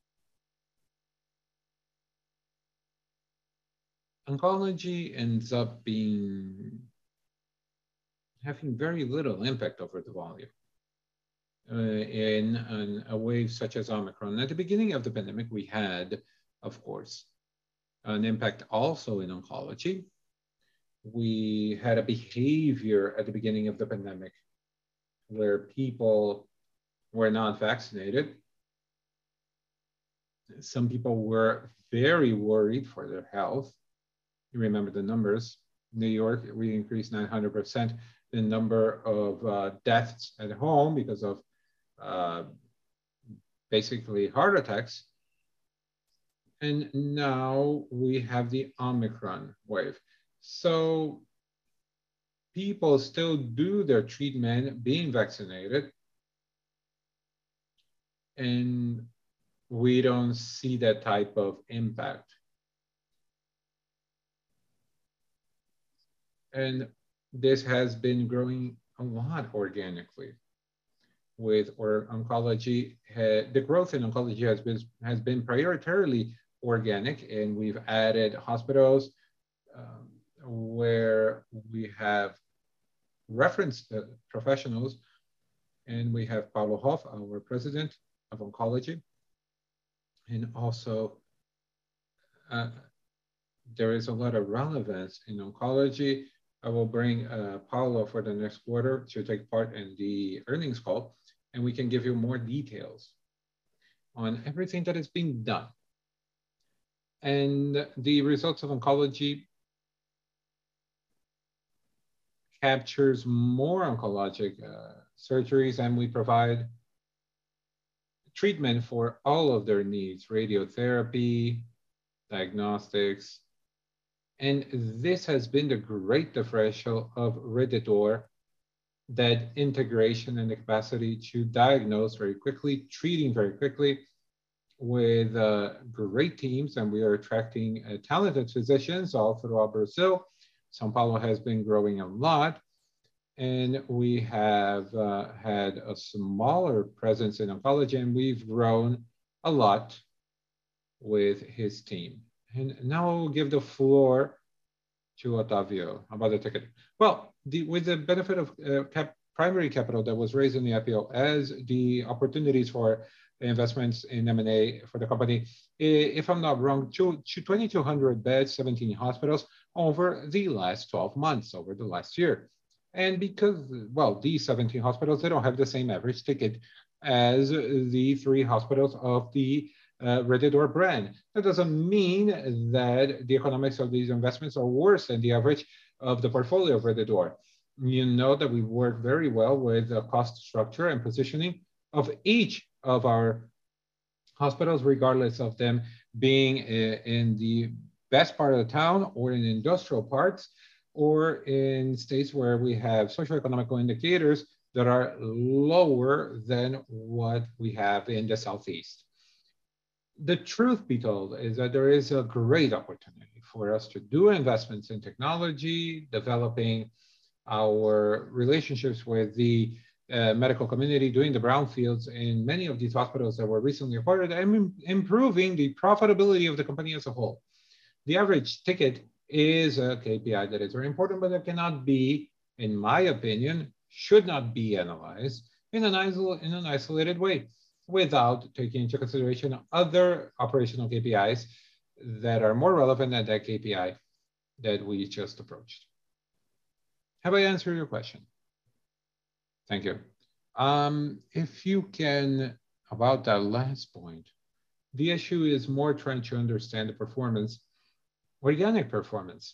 Oncology ends up being having very little impact over the volume uh, in an, a wave such as Omicron. At the beginning of the pandemic, we had, of course, an impact also in oncology. We had a behavior at the beginning of the pandemic where people were not vaccinated. Some people were very worried for their health. You remember the numbers. New York, we increased nine hundred percent the number of uh, deaths at home because of uh, basically heart attacks. And now we have the Omicron wave. So people still do their treatment being vaccinated, and we don't see that type of impact. And this has been growing a lot organically with or oncology. The growth in oncology has been, has been prioritarily organic, and we've added hospitals um, where we have reference uh, professionals, and we have Paulo Hoff, our president of oncology, and also uh, there is a lot of relevance in oncology. I will bring uh, Paulo for the next quarter to take part in the earnings call, and we can give you more details on everything that is being done. And the results of oncology captures more oncologic uh, surgeries, and we provide treatment for all of their needs, radiotherapy, diagnostics. And this has been the great differential of Rede D'Or, that integration and the capacity to diagnose very quickly, treating very quickly with uh, great teams. And we are attracting uh, talented physicians all throughout Brazil. São Paulo has been growing a lot. And we have uh, had a smaller presence in oncology, and we've grown a lot with his team. And now I'll give the floor to Otávio about the ticket. Well, the, with the benefit of uh, cap, primary capital that was raised in the I P O, as the opportunities for investments in M and A for the company, if I'm not wrong, twenty-two hundred beds, seventeen hospitals over the last twelve months, over the last year. And because, well, these seventeen hospitals, they don't have the same average ticket as the three hospitals of the uh, Rede D'Or brand. That doesn't mean that the economics of these investments are worse than the average of the portfolio of Rede D'Or. You know that we work very well with the cost structure and positioning of each of our hospitals, regardless of them being in the best part of the town or in industrial parts, or in states where we have socioeconomic indicators that are lower than what we have in the Southeast. The truth be told is that there is a great opportunity for us to do investments in technology, developing our relationships with the uh, medical community, doing the brownfields in many of these hospitals that were recently acquired, and improving the profitability of the company as a whole. The average ticket is a K P I that is very important, but it cannot be, in my opinion, should not be analyzed in an, isol in an isolated way without taking into consideration other operational K P Is that are more relevant than that K P I that we just approached. Have I answered your question? Thank you. Um, if you can, about that last point, the issue is more trying to understand the performance, organic performance.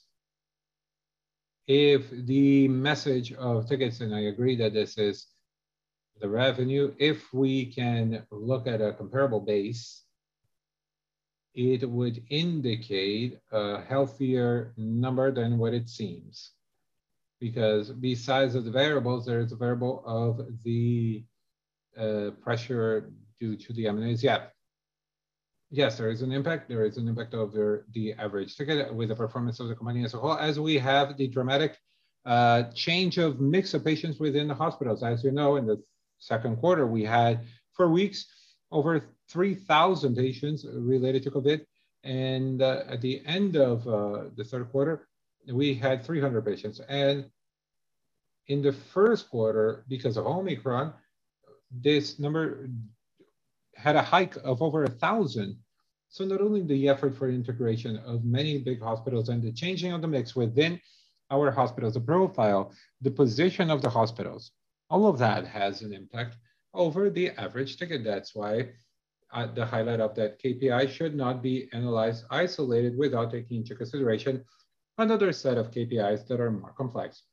If the message of tickets, and I agree that this is the revenue, if we can look at a comparable base, it would indicate a healthier number than what it seems. Because besides of the variables, there is a variable of the uh, pressure due to the M and As. Yeah. Yes, there is an impact. There is an impact over the average ticket with the performance of the company as a whole, as we have the dramatic uh, change of mix of patients within the hospitals. As you know, in the second quarter, we had for weeks over three thousand patients related to COVID. And uh, at the end of uh, the third quarter, we had three hundred patients. And in the first quarter, because of Omicron, this number had a hike of over a thousand. So not only the effort for integration of many big hospitals and the changing of the mix within our hospitals, the profile, the position of the hospitals, all of that has an impact over the average ticket. That's why uh, the highlight of that K P I should not be analyzed isolated without taking into consideration another set of K P Is that are more complex.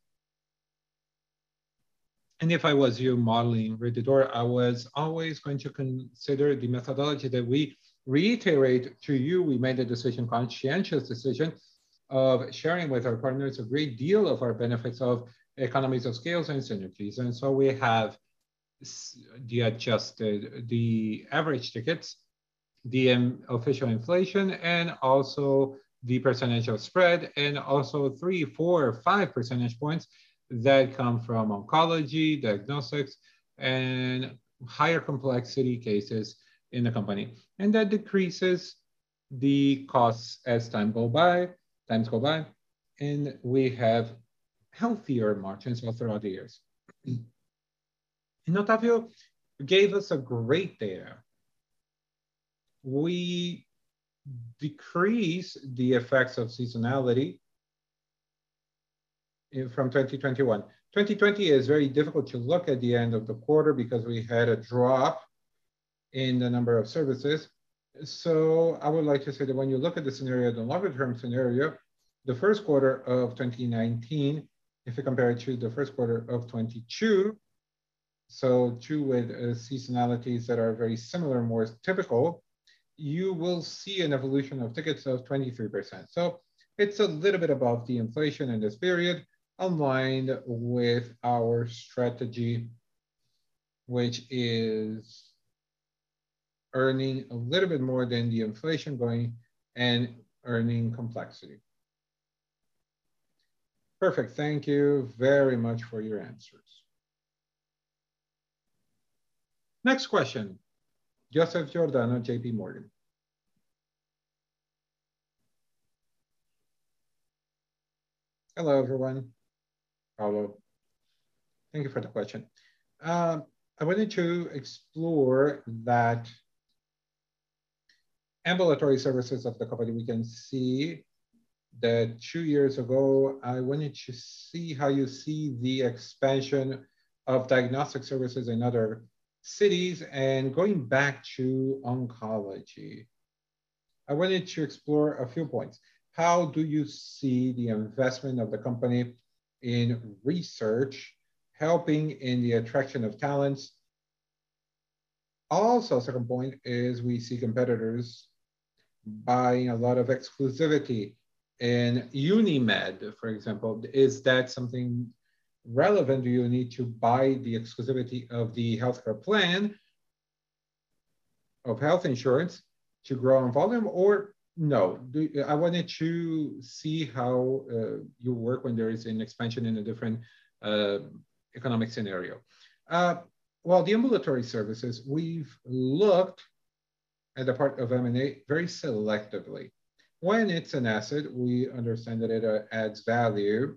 And if I was you modeling Rede D'Or, I was always going to consider the methodology that we reiterate to you. We made a decision, conscientious decision of sharing with our partners a great deal of our benefits of economies of scales and synergies. And so we have the adjusted, the average tickets, the um, official inflation, and also the percentage of spread, and also three, four, five percentage points that come from oncology, diagnostics, and higher complexity cases in the company. And that decreases the costs as time go by, times go by, and we have healthier margins all throughout the years. And Otávio gave us a great data. We decrease the effects of seasonality from twenty twenty-one. twenty twenty is very difficult to look at the end of the quarter because we had a drop in the number of services. So I would like to say that when you look at the scenario, the longer term scenario, the first quarter of twenty nineteen, if you compare it to the first quarter of twenty-two, So two with uh, seasonalities that are very similar, more typical, you will see an evolution of tickets of twenty-three percent. So it's a little bit above the inflation in this period, aligned with our strategy, which is earning a little bit more than the inflation going and earning complexity. Perfect. Thank you very much for your answers. Next question, Joseph Giordano, J P Morgan. Hello, everyone. Paulo. Thank you for the question. Uh, I wanted to explore that ambulatory services of the company. We can see that two years ago, I wanted to see how you see the expansion of diagnostic services in other cities and going back to oncology. I wanted to explore a few points. How do you see the investment of the company in research, helping in the attraction of talents? Also, second point is we see competitors buying a lot of exclusivity in Unimed, for example. Is that something relevant? Do you need to buy the exclusivity of the healthcare plan of health insurance to grow in volume, or no? Do, I wanted to see how uh, you work when there is an expansion in a different uh, economic scenario. Uh, well, the ambulatory services, we've looked at the part of M and A very selectively. When it's an asset, we understand that it uh, adds value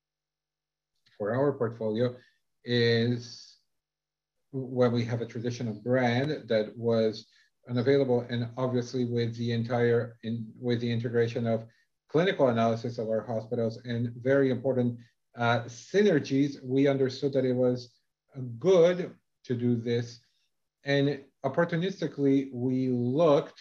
for our portfolio is when we have a traditional brand that was unavailable, and obviously with the entire, in, with the integration of clinical analysis of our hospitals and very important uh, synergies, we understood that it was good to do this. And opportunistically, we looked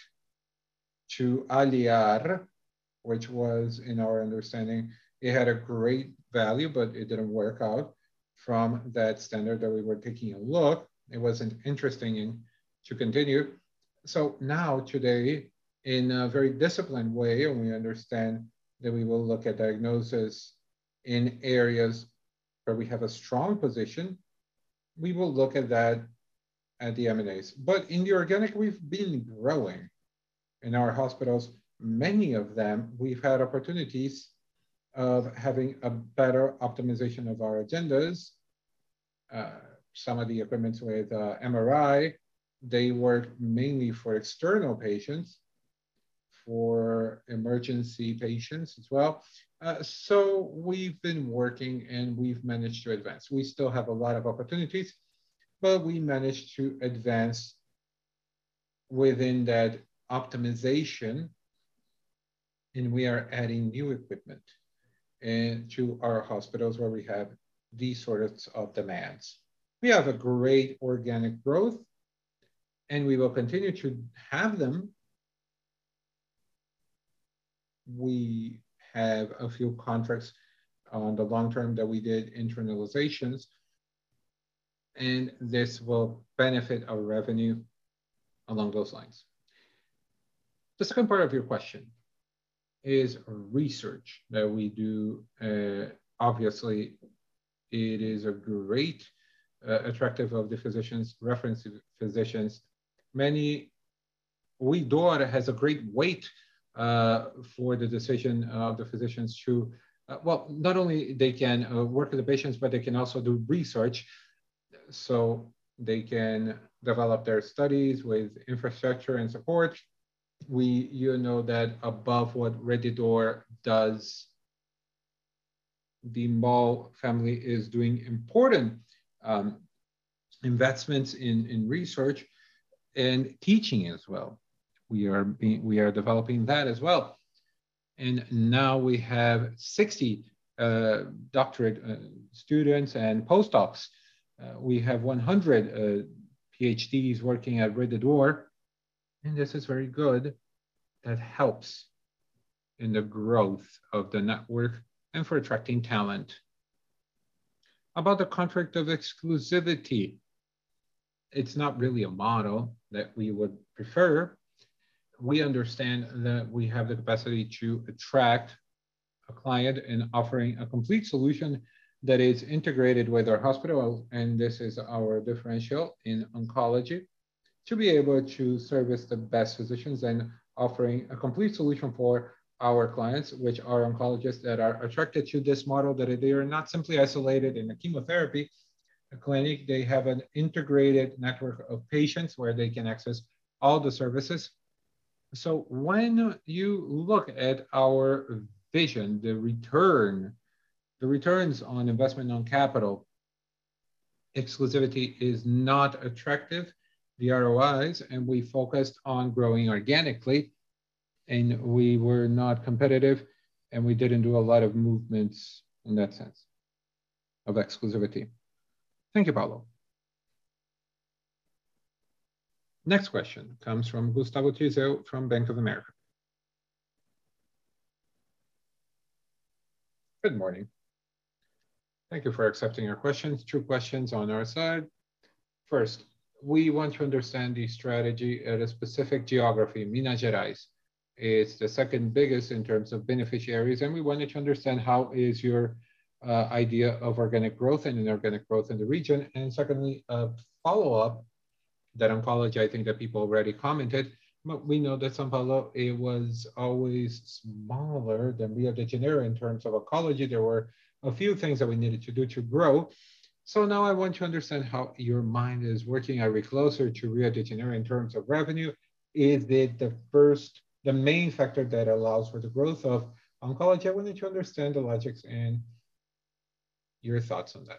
to Aliar, which was, in our understanding, it had a great value, but it didn't work out from that standard that we were taking a look. It wasn't interesting in, to continue. So now, today, in a very disciplined way, and we understand that we will look at diagnosis in areas where we have a strong position, we will look at that at the M and As. But in the organic, we've been growing. In our hospitals, many of them, we've had opportunities of having a better optimization of our agendas. Uh, some of the equipments with uh, M R I, they work mainly for external patients, for emergency patients as well. Uh, so we've been working and we've managed to advance. We still have a lot of opportunities, but we managed to advance within that optimization, and we are adding new equipment and to our hospitals where we have these sorts of demands. We have a great organic growth, and we will continue to have them. We have a few contracts on the long term that we did internalizations, and this will benefit our revenue along those lines. The second part of your question is research that we do. Uh, obviously, it is a great uh, attractive of the physicians, reference physicians. Many, Ouidor has a great weight uh, for the decision of the physicians to, uh, well, not only they can uh, work with the patients, but they can also do research. So they can develop their studies with infrastructure and support. We, you know that above what Rede D'Or does, the Mall family is doing important um, investments in, in research and teaching as well. We are, being, we are developing that as well. And now we have sixty uh, doctorate uh, students and postdocs. Uh, we have one hundred uh, PhDs working at Rede D'Or. And this is very good. That helps in the growth of the network and for attracting talent. About the contract of exclusivity, it's not really a model that we would prefer. We understand that we have the capacity to attract a client and offering a complete solution that is integrated with our hospital, and this is our differential in oncology, to be able to service the best physicians and offering a complete solution for our clients, which are oncologists that are attracted to this model, that they are not simply isolated in a chemotherapy a clinic. They have an integrated network of patients where they can access all the services. So when you look at our vision, the return, the returns on investment on capital, exclusivity is not attractive, the R O Is, and we focused on growing organically, and we were not competitive, and we didn't do a lot of movements in that sense of exclusivity. Thank you, Paulo. Next question comes from Gustavo Tiseo from Bank of America. Good morning. Thank you for accepting our questions. Two questions on our side. First, we want to understand the strategy at a specific geography. Minas Gerais is the second biggest in terms of beneficiaries, and we wanted to understand how is your uh, idea of organic growth and inorganic growth in the region. And secondly, a follow-up that oncology, I think that people already commented, but we know that São Paulo, it was always smaller than Rio de Janeiro in terms of oncology. There were a few things that we needed to do to grow. So now I want to understand how your mind is working. Are we closer to Rio de Janeiro in terms of revenue? Is it the first, the main factor that allows for the growth of oncology? I wanted to understand the logics and your thoughts on that.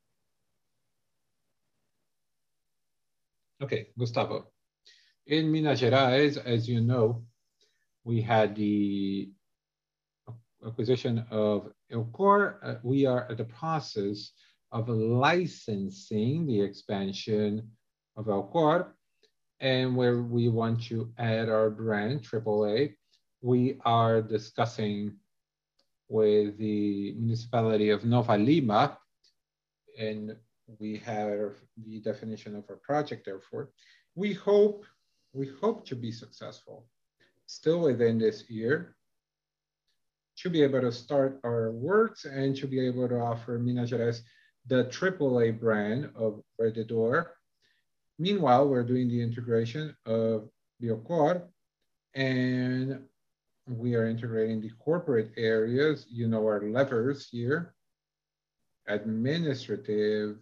Okay, Gustavo. In Minas Gerais, as you know, we had the acquisition of Elcor. Uh, we are at the process of licensing the expansion of Elcor, and where we want to add our brand, triple A. We are discussing with the municipality of Nova Lima, and we have the definition of our project, therefore. We hope, we hope to be successful still within this year, to be able to start our works and to be able to offer Minas Gerais the triple A brand of Rede D'Or. Meanwhile, we're doing the integration of Elcor, and we are integrating the corporate areas, you know, our levers here, administrative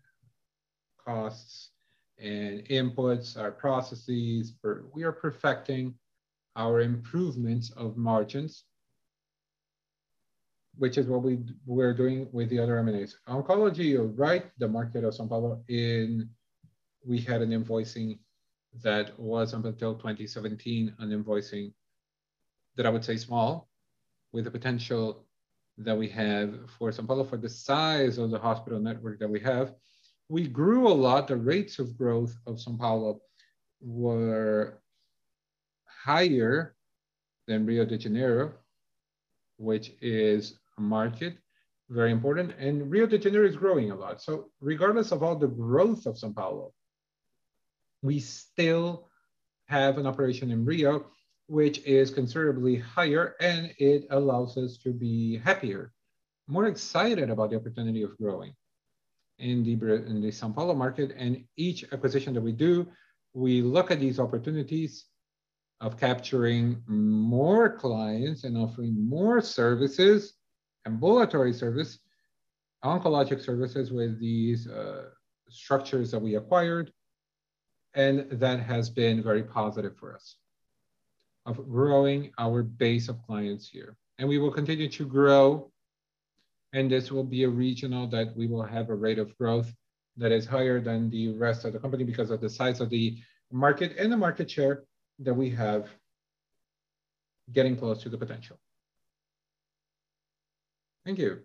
costs and inputs, our processes. We are perfecting our improvements of margins, which is what we, we're doing with the other M and As. Oncology, you're right, the market of São Paulo, in, we had an invoicing that was up until twenty seventeen, an invoicing that I would say small, with the potential that we have for São Paulo, for the size of the hospital network that we have. We grew a lot. The rates of growth of São Paulo were higher than Rio de Janeiro, which is a market, very important. And Rio de Janeiro is growing a lot. So regardless of all the growth of São Paulo, we still have an operation in Rio, which is considerably higher, and it allows us to be happier, more excited about the opportunity of growing in the, in the São Paulo market. And each acquisition that we do, we look at these opportunities of capturing more clients and offering more services, ambulatory service, oncologic services with these uh, structures that we acquired. And that has been very positive for us, of growing our base of clients here. And we will continue to grow. And this will be a regional that we will have a rate of growth that is higher than the rest of the company because of the size of the market and the market share that we have getting close to the potential. Thank you.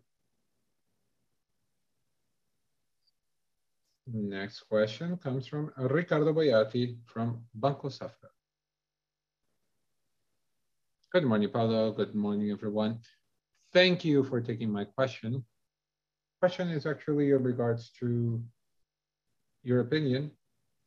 Next question comes from Ricardo Boiati from Banco Safra. Good morning, Paulo. Good morning, everyone. Thank you for taking my question. Question is actually in regards to your opinion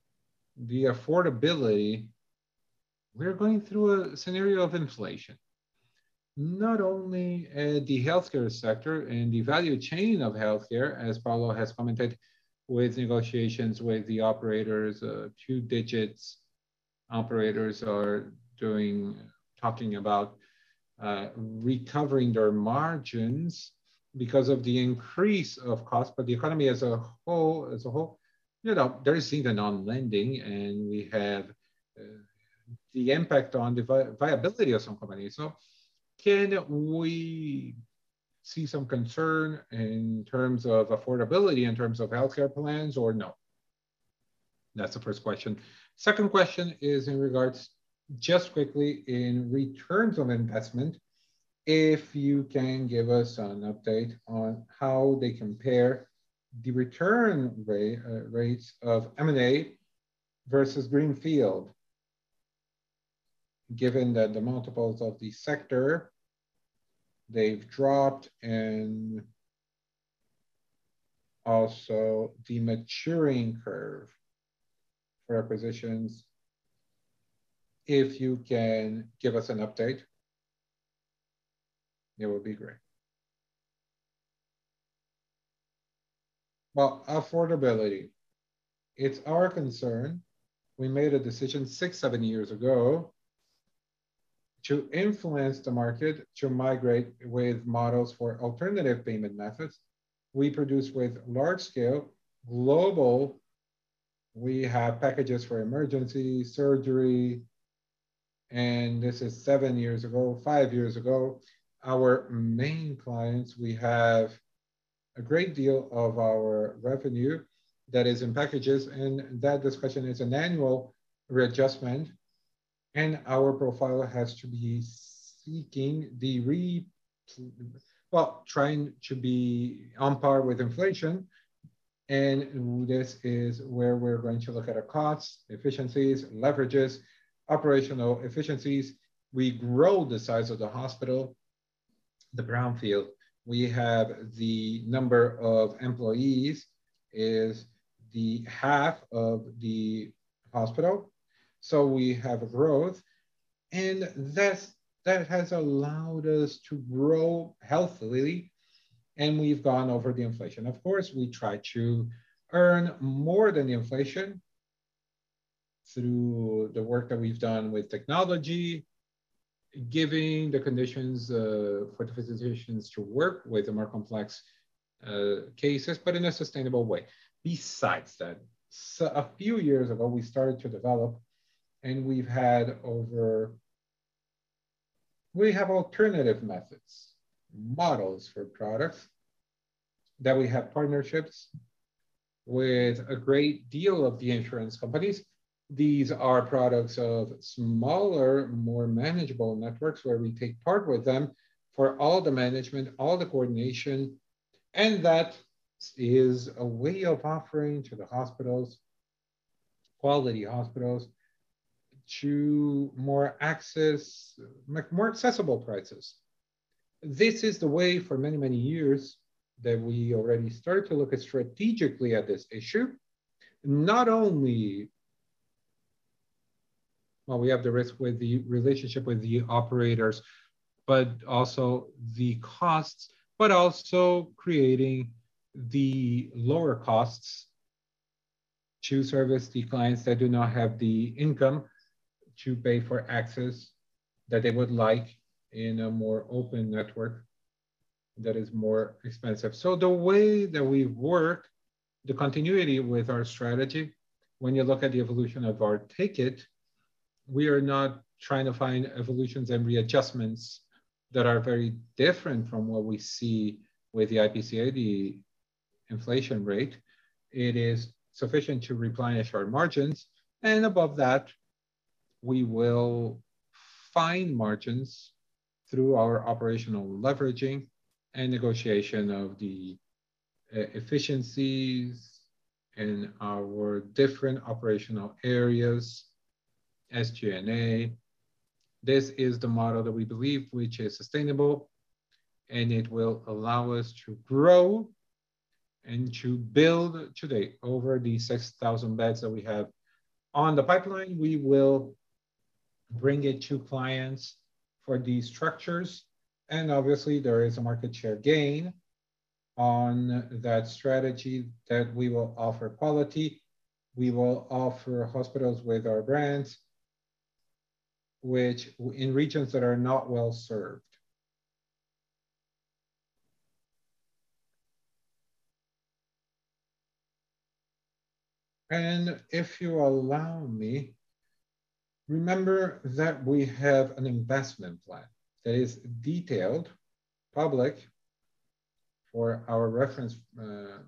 the affordability, we're going through a scenario of inflation. Not only uh, the healthcare sector and the value chain of healthcare, as Paulo has commented, with negotiations with the operators, uh, two digits operators are doing, talking about uh, recovering their margins because of the increase of cost, but the economy as a whole, as a whole, you know, there is even on lending, and we have uh, the impact on the vi viability of some companies. So can we see some concern in terms of affordability, in terms of healthcare plans, or no? That's the first question. Second question is in regards, just quickly, in returns of investment, if you can give us an update on how they compare the return rate, uh, rates of M and A versus greenfield, given that the multiples of the sector, they've dropped, and also the maturing curve for acquisitions. If you can give us an update, it would be great. Well, affordability, it's our concern. We made a decision six, seven years ago to influence the market to migrate with models for alternative payment methods. We produce with large scale, global. We have packages for emergency, surgery, and this is seven years ago, five years ago. Our main clients, we have a great deal of our revenue that is in packages, and that discussion is an annual readjustment, and our profile has to be seeking the re, well, trying to be on par with inflation, and this is where we're going to look at our costs, efficiencies, leverages, operational efficiencies. We grow the size of the hospital, the brownfield. We have the number of employees is the half of the hospital. So we have a growth, and that's, that has allowed us to grow healthily, and we've gone over the inflation. Of course, we try to earn more than the inflation through the work that we've done with technology, giving the conditions uh, for the physicians to work with the more complex uh, cases, but in a sustainable way. Besides that, so a few years ago, we started to develop, and we've had over, we have alternative methods, models for products, that we have partnerships with a great deal of the insurance companies. These are products of smaller, more manageable networks where we take part with them for all the management, all the coordination, and that is a way of offering to the hospitals, quality hospitals, to more access, more accessible prices. This is the way for many, many years that we already started to look at strategically at this issue. Not only, well, we have the risk with the relationship with the operators, but also the costs, but also creating the lower costs to service the clients that do not have the income to pay for access that they would like in a more open network that is more expensive. So the way that we work, the continuity with our strategy, when you look at the evolution of our ticket, we are not trying to find evolutions and readjustments that are very different from what we see with the I P C A, the inflation rate. It is sufficient to replenish our margins, and above that, we will find margins through our operational leveraging and negotiation of the uh, efficiencies in our different operational areas, S G and A. This is the model that we believe which is sustainable, and it will allow us to grow and to build today over the six thousand beds that we have on the pipeline, we will bring it to clients for these structures. And obviously there is a market share gain on that strategy that we will offer quality. We will offer hospitals with our brands, which in regions that are not well served. And if you allow me, remember that we have an investment plan that is detailed, public, for our reference uh,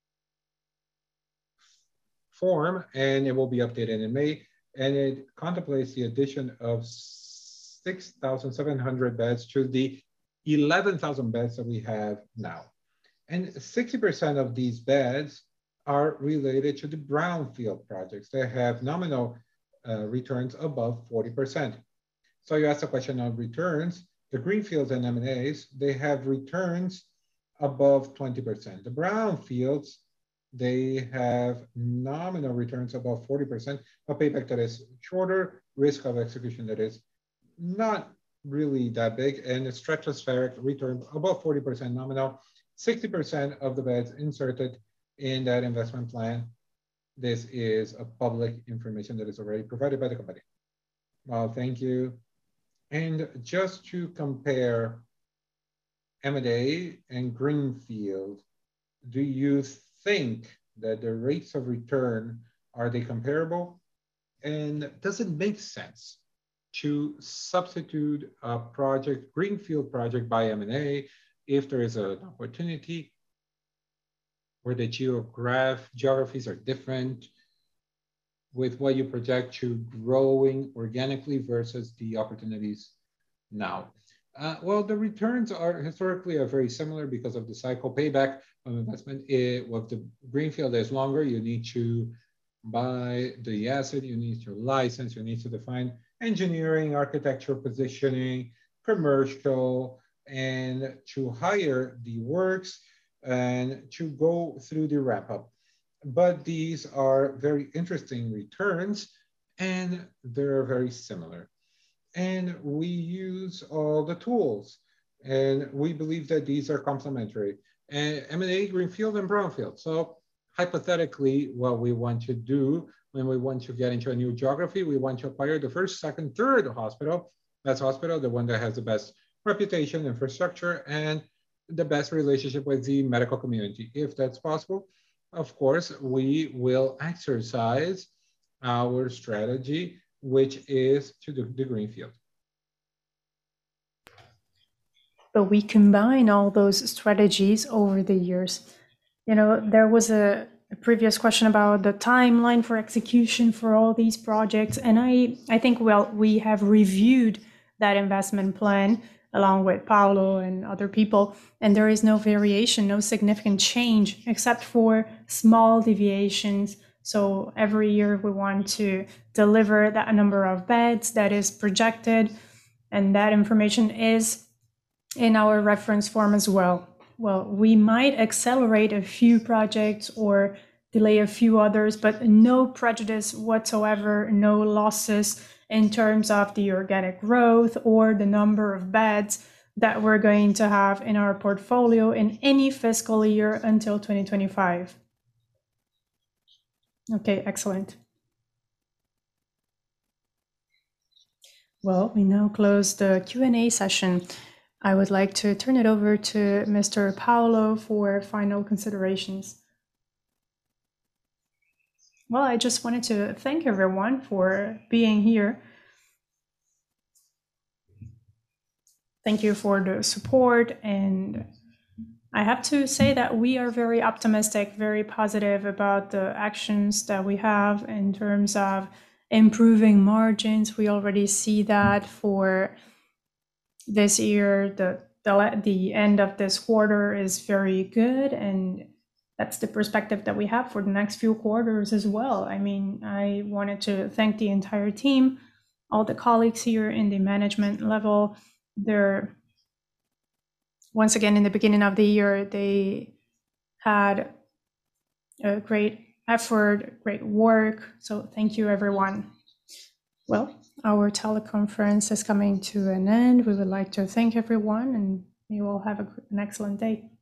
form, and it will be updated in May. And it contemplates the addition of six thousand seven hundred beds to the eleven thousand beds that we have now. And sixty percent of these beds are related to the brownfield projects that have nominal uh, returns above forty percent. So you asked a question on returns. The greenfields and M and As, they have returns above twenty percent. The brownfields, they have nominal returns above forty percent, a payback that is shorter, risk of execution that is not really that big, and a stratospheric return above forty percent nominal, sixty percent of the beds inserted in that investment plan. This is a public information that is already provided by the company. Well, thank you. And just to compare M and A and greenfield, do you think that the rates of return, are they comparable? And does it make sense to substitute a project, greenfield project by M and A if there is an opportunity where the geograph geographies are different with what you project to growing organically versus the opportunities now? Uh, well, the returns are historically are very similar because of the cycle payback of investment. It, with the greenfield is longer, you need to buy the asset, you need to license, you need to define engineering, architecture, positioning, commercial, and to hire the works and to go through the wrap up. But these are very interesting returns and they're very similar. And we use all the tools and we believe that these are complementary. And M and A, greenfield and brownfield. So hypothetically, what we want to do when we want to get into a new geography, we want to acquire the first, second, third hospital. That's hospital, the one that has the best reputation, infrastructure, and the best relationship with the medical community. If that's possible, of course, we will exercise our strategy, which is to do the greenfield. But we combine all those strategies over the years. You know, there was a, a previous question about the timeline for execution for all these projects. And I, I think, well, we have reviewed that investment plan along with Paulo and other people, and there is no variation, no significant change, except for small deviations. So every year we want to deliver that number of beds that is projected, and that information is in our reference form as well. Well, we might accelerate a few projects or delay a few others, but no prejudice whatsoever, no losses in terms of the organic growth or the number of beds that we're going to have in our portfolio in any fiscal year until twenty twenty-five. Okay, excellent. Well, we now close the Q and A session. I would like to turn it over to Mister Paulo for final considerations. Well, I just wanted to thank everyone for being here. Thank you for the support. And I have to say that we are very optimistic, very positive about the actions that we have in terms of improving margins. We already see that for this year. The, the, the end of this quarter is very good, and that's the perspective that we have for the next few quarters as well. I mean, I wanted to thank the entire team, all the colleagues here in the management level. They're, once again, in the beginning of the year, they had a great effort, great work. So thank you, everyone. Well, our teleconference is coming to an end. We would like to thank everyone, and you all have a, an excellent day.